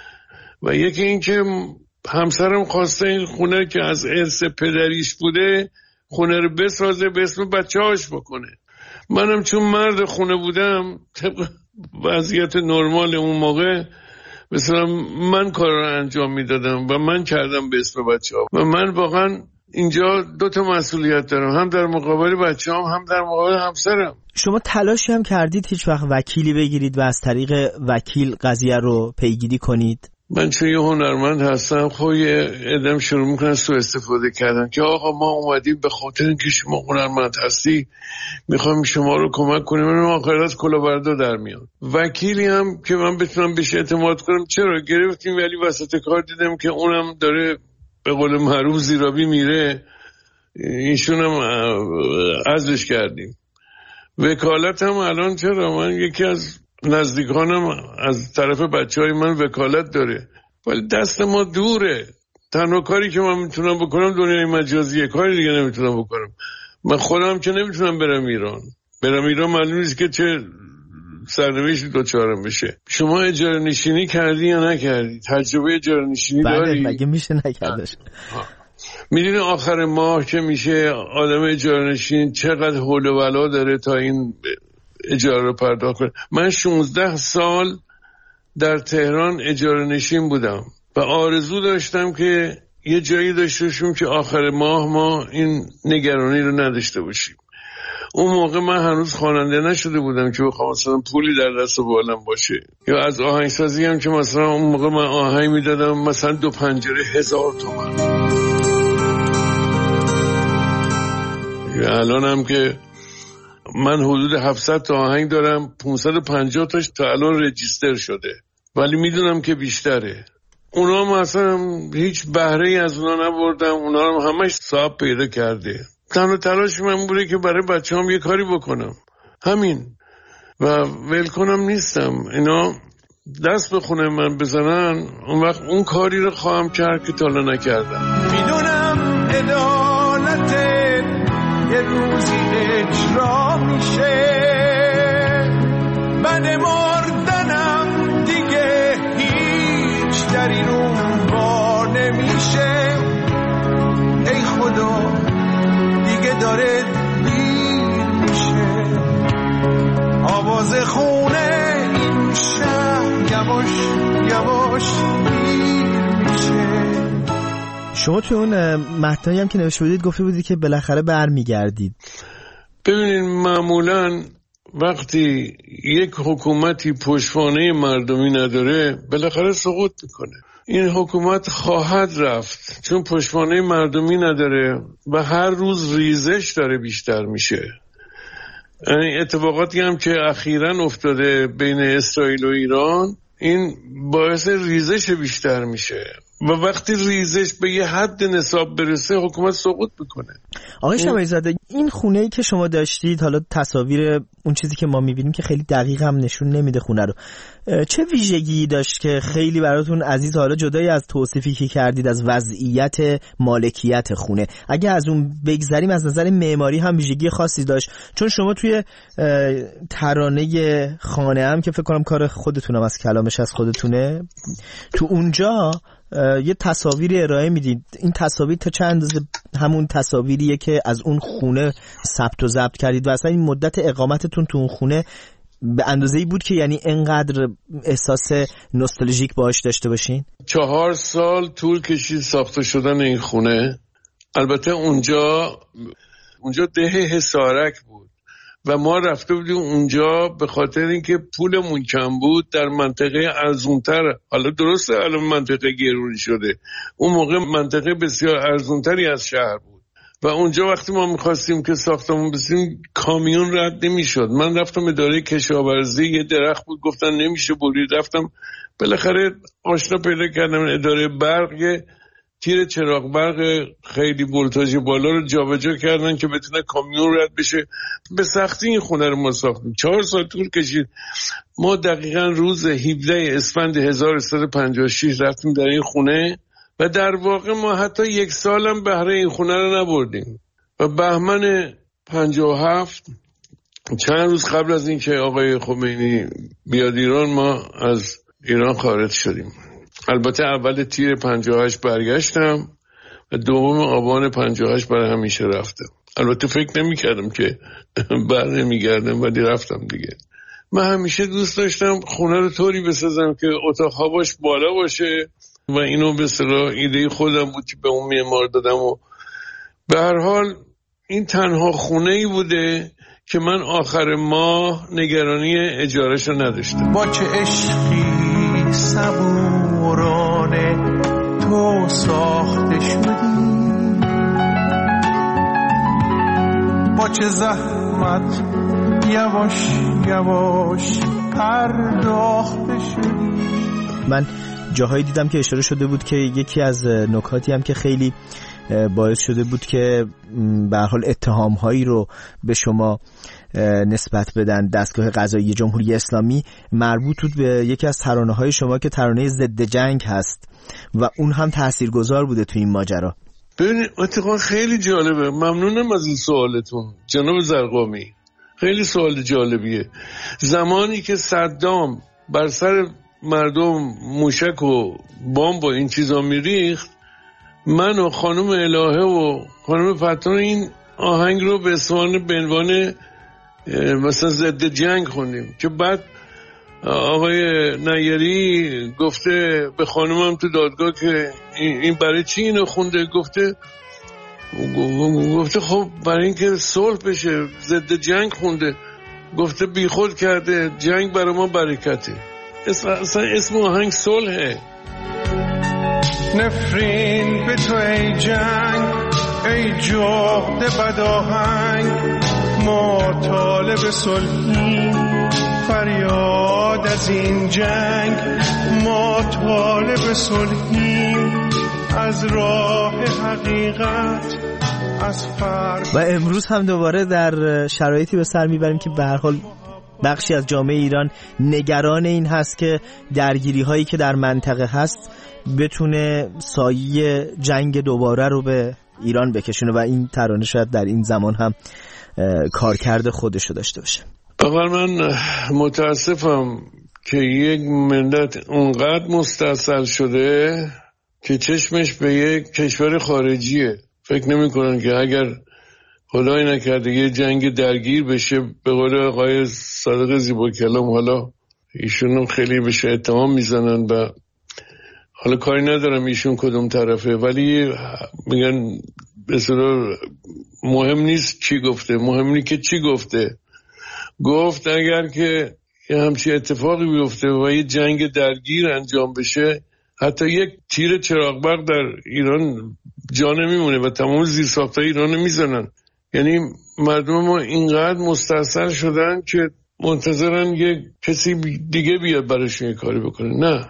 و یکی این که همسرم خواسته این خونه که از ارث پدریش بوده خونه رو بسازه به اسم بچه‌هاش بکنه. منم چون مرد خونه بودم طبق وضعیت نرمال اون موقع مثلا من کار رو انجام میدادم و من کردم به اسم بچه‌ها و من واقعا اینجا 2 مسئولیت دارم، هم در مقابل بچه‌هام هم در مقابل همسرم. شما تلاشی هم کردید هیچ وقت وکیلی بگیرید و از طریق وکیل قضیه رو پیگیری کنید؟ من چون یه هنرمند هستم خب یه ادم شروع میکنن سوء استفاده کردن که آقا ما اومدیم به خاطر اینکه شما هنرمند هستی میخوام شما رو کمک کنیم، من آخرت کلاهبردار در میاد. وکیلی هم که من بتونم بهش اعتماد کنم چرا گرفتیم ولی وسط کار دیدم که اونم داره به قول معروف زیرابی میره، ایشون هم عزلش کردیم. وکالت هم الان چرا من یکی از نزدیکانم از طرف بچهای من وکالت داره ولی دست ما دوره. تنها کاری که من میتونم بکنم دنیای مجازیه، کاری دیگه نمیتونم بکنم. من خودم که نمیتونم برم ایران معلوم نیست که چه سرنوشتی دوچارم بشه. شما اجاره نشینی کردی یا نکردی؟ تجربه اجاره نشینی داری؟ مگه میشه نکردش؟ میدونی آخر ماه که میشه آدم اجاره نشین چقدر حول و بلا داره تا این اجاره رو پرداخت کنه. من 16 سال در تهران اجاره نشین بودم و آرزو داشتم که یه جایی داشته باشیم که آخر ماه ما این نگرانی رو نداشته باشیم. اون موقع من هنوز خواننده نشده بودم که بخوام مثلا پولی در دست بالم باشه، یا از آهنگسازی هم که مثلا اون موقع من آهنگ میدادم مثلا 2 پنجره 1000 تومان. الان هم که من حدود 700 تا آهنگ دارم، 550 تاش تا الان رجیستر شده ولی میدونم که بیشتره. اونا مثلا هیچ بهره ای از اونا نبردم، اونا هم همش صاحب پیدا کرده. تنها تلاش من بوده که برای بچه‌هام یه کاری بکنم، همین، و ول کنم نیستم. اینا دست به خونه من بزنن اون وقت اون کاری رو خواهم کرد که تا حالا نکردم. میدونم عدالت یه روزی اجرا میشه، من مردنم دیگه هیچ در این اون با نمیشه. ای خدا دیگه داره دیر شما توی اون متنی هم که نوشته بودید گفته بودید که بالاخره برمیگردید. ببینید معمولاً وقتی یک حکومتی پشتوانه مردمی نداره بالاخره سقوط میکنه. این حکومت خواهد رفت چون پشتوانه مردمی نداره و هر روز ریزش داره بیشتر میشه. یعنی اتفاقاتی هم که اخیراً افتاده بین اسرائیل و ایران این باعث ریزش بیشتر میشه و وقتی ریزش به یه حد نصاب برسه حکومت سقوط میکنه. آقای شماعی زاده، این خونه‌ای که شما داشتید، حالا تصاویر اون چیزی که ما میبینیم که خیلی دقیق هم نشون نمیده خونه رو، چه ویژگی داشت که خیلی براتون عزیز، حالا جدای از توصیفی که کردید از وضعیت مالکیت خونه، اگه از اون بگذریم از نظر معماری هم ویژگی خاصی داشت؟ چون شما توی ترانه خانه هم که فکر کنم کار خودتونم از کلامش از خودتونه، تو اونجا یه تصاویری ارائه میدید. این تصاویر تا چند اندازه همون تصاویریه که از اون خونه ثبت و ضبط کردید و اصلا این مدت اقامتتون تو اون خونه به اندازه‌ای بود که یعنی انقدر احساس نوستالژیک باهاش داشته باشین؟ 4 سال طول کشید ساخته شدن این خونه. البته اونجا ده حصارک بود و ما رفته بودیم اونجا به خاطر اینکه پولمون کم بود در منطقه ارزونتر. حالا درسته الان منطقه گرون شده، اون موقع منطقه بسیار ارزونتری از شهر بود و اونجا وقتی ما میخواستیم که ساختمون بسیم کامیون رد نمیشد. من رفتم اداره کشاورزی، یه درخت بود گفتن نمیشه برید، رفتم بالاخره آشنا پیدا کردم اداره برق، یه تیر چراغ برق خیلی ولتاژ بالا رو جابجا کردن که بتونه کامیون رد بشه. به سختی این خونه رو ما ساختیم. 4 سال طول کشید. ما دقیقاً روز 17 اسفند 1356 رفتیم در این خونه و در واقع ما حتی 1 سالم بهره این خونه رو نبردیم. و بهمن 57 چند روز قبل از این که آقای خمینی بیاد ایران ما از ایران خارج شدیم. البته اول تیر 58 برگشتم و دوم آبان 58 برای همیشه رفتم. البته فکر نمی کردم که بر نمی گردم ولی رفتم دیگه. من همیشه دوست داشتم خونه رو طوری بسازم که اتاق هواش بالا باشه و اینو به اصطلاح ایده خودم بود که به اون معمار دادم و به هر حال این تنها خونه‌ای بوده که من آخر ماه نگرانی اجاره‌شو نداشتم. با چه عشقی صبورانه تو ساخته شدی، با چه زحمت یواش یواش پرداخته شدی. من جاهایی دیدم که اشاره شده بود که یکی از نکاتی هم که خیلی باعث شده بود که به هر حال اتهام‌هایی رو به شما نسبت بدن دستگاه قضایی جمهوری اسلامی مربوط بود به یکی از ترانه‌های شما که ترانه ضد جنگ هست و اون هم تاثیرگذار بوده تو این ماجرا. ببینید اتفاقا خیلی جالبه. ممنونم از این سوالتون جناب زرقامی، خیلی سوال جالبیه. زمانی که صدام بر سر مردم موشک و بمب و این چیزا میریخت، من و خانم الهه و خانم فتان این آهنگ رو به عنوان مثلا ضد جنگ خوندیم که بعد آقای نیری گفته به خانمم تو دادگاه که این برای چی اینو خونده؟ گفته خب برای اینکه صلح بشه، ضد جنگ خونده. گفته بیخود کرده، جنگ برای ما برکته. اصلا اسم آهنگ صلحه. نفرین به تو ای جنگ، ای جغد بداهنگ، ما طالب صلحیم، فریاد از این جنگ، ما طالب صلحیم، از راه حقیقت از فرد. و امروز هم دوباره در شرایطی به سر میبریم که به هر حال بخشی از جامعه ایران نگران این هست که درگیری هایی که در منطقه هست بتونه سایه جنگ دوباره رو به ایران بکشونه و این ترانه شاید در این زمان هم کارکرد خودشو داشته باشه. واقعا من متاسفم که یک ملت اونقدر مستصل شده که چشمش به یک کشور خارجیه. فکر نمی کنن که اگر خدای نکرده یه جنگ درگیر بشه، به قول آقای صادق زیبا کلام، حالا ایشون خیلی بهش اتهام میزنن و حالا کاری ندارم ایشون کدوم طرفه، ولی میگن بسیار مهم نیست چی گفته، مهم نیست که چی گفته. گفت اگر که همچی اتفاقی بیفته و یه جنگ درگیر انجام بشه، حتی یک تیر چراغ برق در ایران جا نمیمونه و تمام زیرساخت‌های ایران میزنن. یعنی مردم ما اینقدر مستاصل شدن که منتظرن یه کسی دیگه بیاد براشون یه کاری بکنه. نه،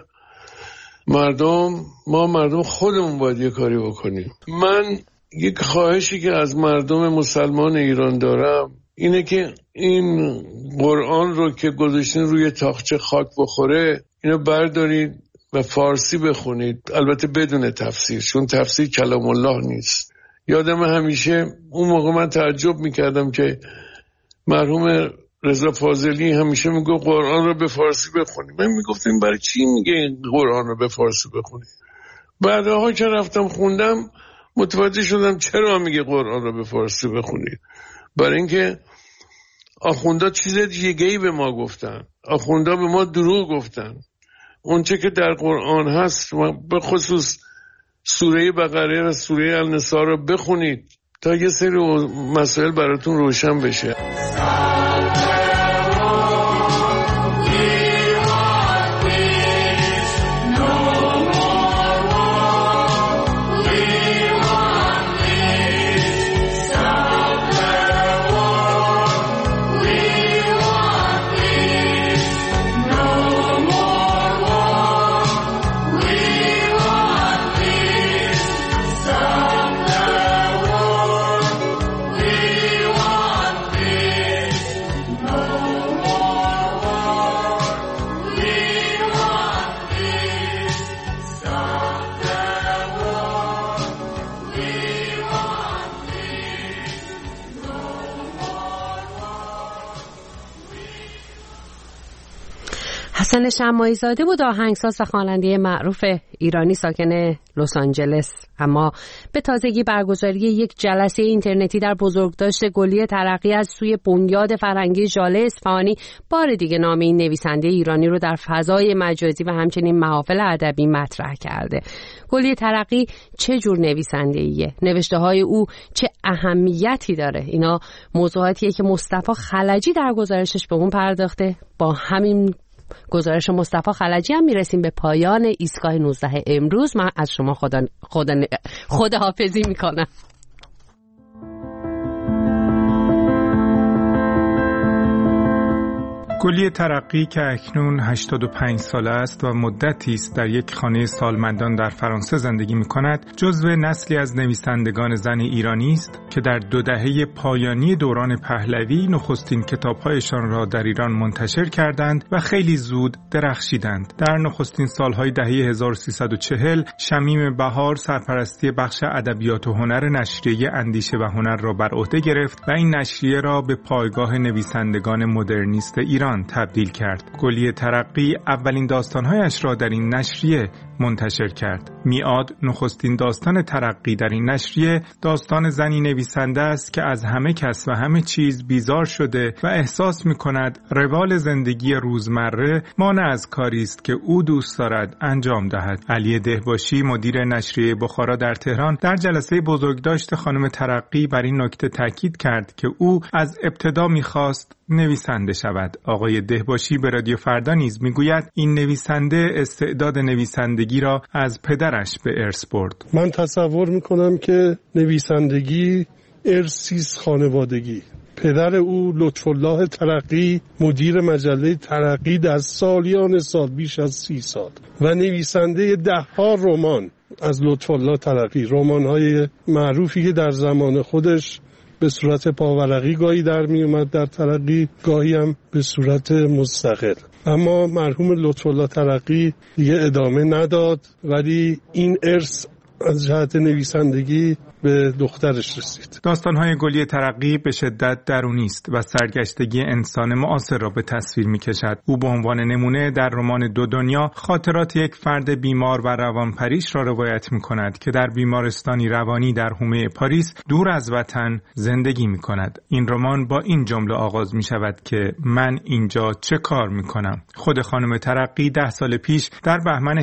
ما مردم خودمون باید یه کاری بکنیم. من یک خواهشی که از مردم مسلمان ایران دارم اینه که این قرآن رو که گذاشتین روی تاقچه خاک بخوره، اینو بردارید و فارسی بخونید، البته بدون تفسیر، چون تفسیر کلام الله نیست. یادم همیشه اون موقع من تعجب میکردم که مرحوم رضا فاضلی همیشه میگه قرآن رو به فارسی بخونید. من میگفتم برای چی میگه قرآن رو به فارسی بخونید؟ بعدها که رفتم خوندم متوجه شدم چرا میگه قرآن رو به فارسی بخونید. برای اینکه آخوندا چیز دیگه‌ای به ما گفتن، آخوندا به ما دروغ گفتن. اونچه که در قرآن هست، به خصوص سوره بقره و سوره النساء رو بخونید تا یه سری مسائل براتون روشن بشه. حسن شماعی زاده بود، آهنگساز و خواننده معروف ایرانی ساکن لس آنجلس. اما به تازگی برگزاری یک جلسه اینترنتی در بزرگداشت گلی ترقی از سوی بنیاد فرهنگی ژاله اصفهانی بار دیگه نام این نویسنده ایرانی رو در فضای مجازی و همچنین محافل ادبی مطرح کرده. گلی ترقی چه جور نویسنده‌ایه؟ نوشته‌های او چه اهمیتی داره؟ اینا موضوعاتیه که مصطفی خلجی در گزارشش به اون پرداخته. با همین گزارش مصطفی خلجی هم میرسیم به پایان ایستگاه 19 امروز. من از شما خداحافظی میکنم. گلی ترقی که اکنون 85 ساله است و مدتی است در یک خانه سالمندان در فرانسه زندگی می‌کند، جزو نسلی از نویسندگان زن ایرانی است که در 2 دهه پایانی دوران پهلوی نخستین کتاب‌هایشان را در ایران منتشر کردند و خیلی زود درخشیدند. در نخستین سال‌های دهه 1340 شمیم بهار سرپرستی بخش ادبیات و هنر نشریه اندیشه و هنر را بر عهده گرفت و این نشریه را به پایگاه نویسندگان مدرنیست ایران تبدیل کرد. گلی ترقی اولین داستانهایش را در این نشریه منتشر کرد. میعاد نخستین داستان ترقی در این نشریه داستان زنی نویسنده است که از همه کس و همه چیز بیزار شده و احساس می‌کند روال زندگی روزمره مانع از کاری است که او دوست دارد انجام دهد. علی دهباشی مدیر نشریه بخارا در تهران در جلسه بزرگداشت خانم ترقی بر این نکته تاکید کرد که او از ابتدا می‌خواست نویسنده شود. آقای دهباشی به رادیو فردا نیز میگوید این نویسنده استعداد نویسندگی را از پدرش به ارث برد. من تصور میکنم که نویسندگی ارثی است خانوادگی. پدر او لطفالله ترقی مدیر مجله ترقی در سالیان سال بیش از 30 سال و نویسنده 10 رمان از لطفالله ترقی، رمان‌های معروفی که در زمان خودش به صورت پاورقی گاهی در می اومد در ترقی، گاهی هم به صورت مستقل. اما مرحوم لطفالله ترقی دیگه ادامه نداد، ولی این ارث از جهت نویسندگی به دخترش رسید. داستان‌های گلی ترقی به شدت درونی است و سرگشتگی انسان معاصر را به تصویر می‌کشد. او به عنوان نمونه در رمان دو دنیا خاطرات یک فرد بیمار و روانپریش را روایت می‌کند که در بیمارستانی روانی در حومه پاریس دور از وطن زندگی می‌کند. این رمان با این جمله آغاز می‌شود که من اینجا چه کار می‌کنم؟ خود خانم ترقی 10 سال پیش در بهمن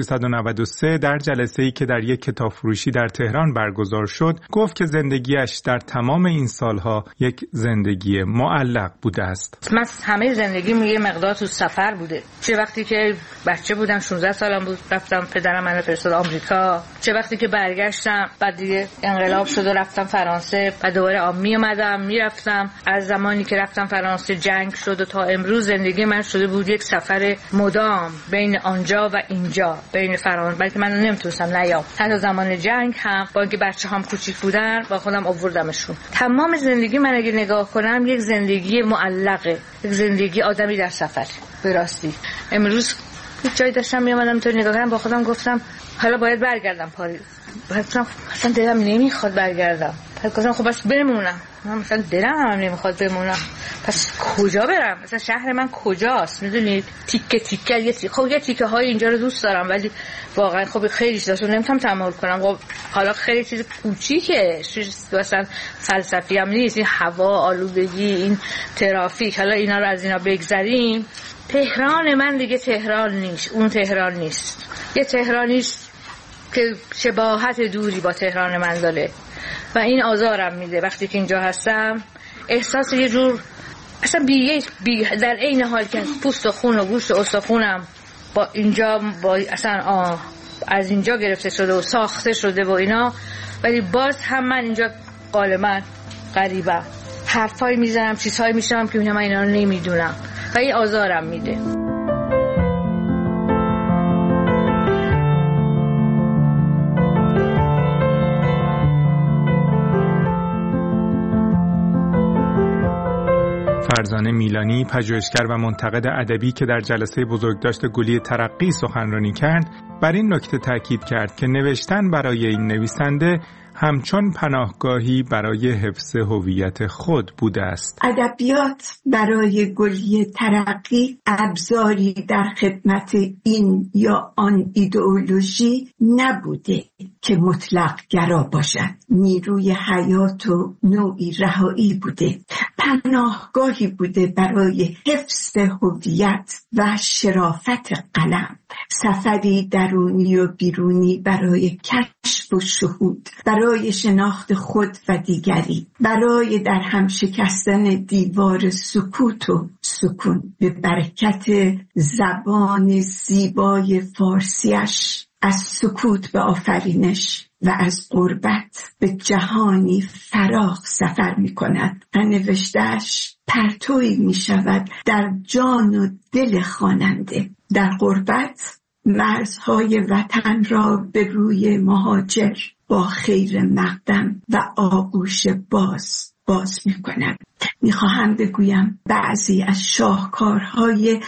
1393 در جلسه‌ای که در یک کتابفروشی در تهران برگزار شد گفت که زندگیش در تمام این سالها یک زندگی معلق بوده است. من همه زندگیم یه مقدار تو سفر بوده. چه وقتی که بچه بودم 16 سالم بود رفتم پدرم منو فرستاد آمریکا، چه وقتی که برگشتم بعد دیگه انقلاب شد و رفتم فرانسه، بعد دوباره می اومدم میرفتم. از زمانی که رفتم فرانسه جنگ شد و تا امروز زندگی من شده بود یک سفر مدام بین آنجا و اینجا، بین فرانسه، بلکه من نمیتونستم نیام. حتی زمان جنگ هم با اینکه بچه‌هام کوچیک بودن با خودم آوردمشون. تمام زندگی من اگه نگاه کنم یک زندگی معلقه، یک زندگی آدمی در سفر. به راستی امروز یک جایی داشتم میامدم تو نگاه کردم با خودم گفتم حالا باید برگردم پاریس. مثلا دلم نمیخواد برگردم. بعد گفتم خب بس بمونم. من مثلا دلم هم نمیخواد بمونم. پس کجا برم؟ مثلا شهر من کجاست؟ میدونید تیکه تیکه خب یه تیکه های اینجا رو دوست دارم ولی واقعا خب خیلی چیزاشو نمیتونم تحمل کنم. خب حالا خیلی چیز کوچیکه، مثلا فلسفی هم نیست، این هوا، آلودگی، این ترافیک، حالا اینا رو از اینا بگذریم. تهران من دیگه تهران نیست، اون تهران نیست. یه تهرانیست که شباهت دوری با تهران من داره و این آزارم میده. وقتی که اینجا هستم احساس یه جور اصلا در عین حال که پوست و خون و گوشت و استخونم با اینجا با اصلا از اینجا گرفته شده و ساخته شده و اینا، ولی باز هم من اینجا غالبا غریبم، حرفایی میزنم، چیزهایی میشنوم که من اینا رو نمیدونم و این آزارم میده. فرزانه میلانی، پژوهشگر و منتقد ادبی که در جلسه بزرگداشت گلی ترقی سخنرانی کرد، بر این نکته تاکید کرد که نوشتن برای این نویسنده همچون پناهگاهی برای حفظ هویت خود بوده است. ادبیات برای گلی ترقی ابزاری در خدمت این یا آن ایدئولوژی نبوده که مطلق گرا باشد. نیروی حیات و نوعی رهایی بوده، پناهگاهی بوده برای حفظ هویت و شرافت قلم، سفری درونی و بیرونی برای کشف و شهود، برای شناخت خود و دیگری، برای در هم شکستن دیوار سکوت و سکون. به برکت زبان زیبای فارسیش از سکوت به آفرینش و از غربت به جهانی فراخ سفر می کند و نوشته‌اش پرتویی می شود در جان و دل خواننده. در غربت مرزهای وطن را به روی مهاجر با خیر مقدم و آغوش باز می کند. می خواهم بگویم بعضی از شاهکارهای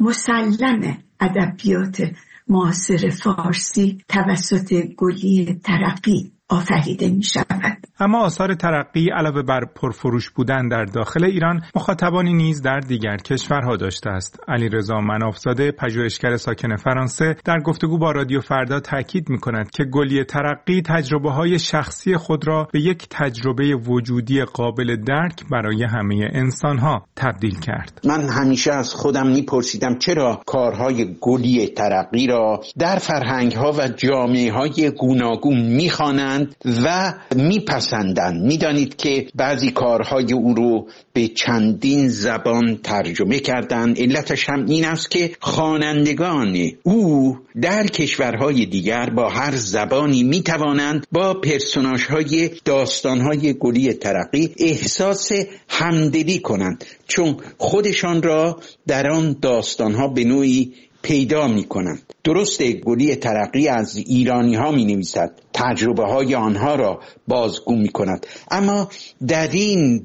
مسلم ادبیات معاصر فارسی توسط گلی ترقی آفریده می شود. اما آثار ترقی علاوه بر پرفروش بودن در داخل ایران، مخاطبانی نیز در دیگر کشورها داشته است. علیرضا منافزاده، پژوهشگر ساکن فرانسه، در گفتگو با رادیو فردا تاکید می‌کند که گلی ترقی تجربه‌های شخصی خود را به یک تجربه وجودی قابل درک برای همه انسان‌ها تبدیل کرد. من همیشه از خودم می‌پرسیدم چرا کارهای گلی ترقی را در فرهنگ‌ها و جامعه‌های گوناگون می‌خوانند و میپسندند. میدانید که بعضی کارهای او رو به چندین زبان ترجمه کردند. علتش هم این است که خوانندگان او در کشورهای دیگر با هر زبانی میتوانند با پرسوناژهای داستانهای گلی ترقی احساس همدلی کنند، چون خودشان را در آن داستانها به نوعی پیدا می کنند. درسته گلی ترقی از ایرانی ها می نویسد، تجربه های آنها را بازگو می کند، اما در این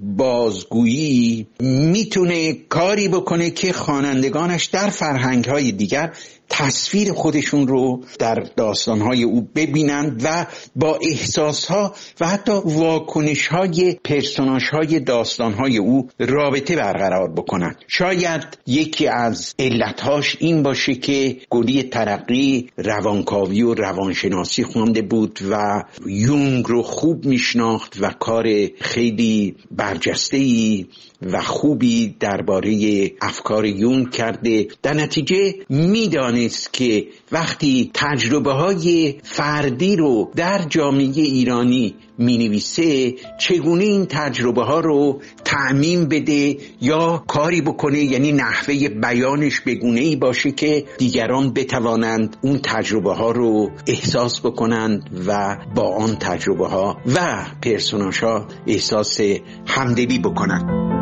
بازگویی می تونه کاری بکنه که خوانندگانش در فرهنگ های دیگر تصویر خودشون رو در داستانهای او ببینند و با احساسها و حتی واکنشهای پرسوناژهای داستانهای او رابطه برقرار بکنند. شاید یکی از علتهاش این باشه که گلی ترقی روانکاوی و روانشناسی خونده بود و یونگ رو خوب میشناخت و کار خیلی برجسته‌ای و خوبی درباره افکار یونگ کرده. در نتیجه میدانست که وقتی تجربه های فردی رو در جامعه ایرانی مینویسه چگونه این تجربه ها رو تعمیم بده یا کاری بکنه، یعنی نحوه بیانش بگونه‌ای باشه که دیگران بتوانند اون تجربه ها رو احساس بکنند و با آن تجربه ها و پرسوناژ ها احساس همدلی بکنند.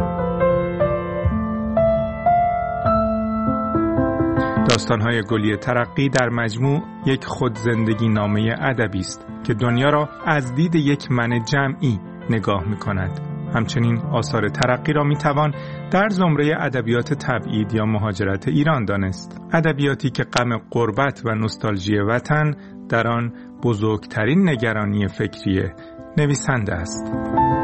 داستان‌های گلی ترقی در مجموع یک خودزندگی نامه ادبی است که دنیا را از دید یک من جمعی نگاه می‌کند. همچنین آثار ترقی را می‌توان در زمره ادبیات تبعید یا مهاجرت ایران دانست. ادبیاتی که غم غربت و نوستالژی وطن در آن بزرگترین نگرانی فکری نویسنده است.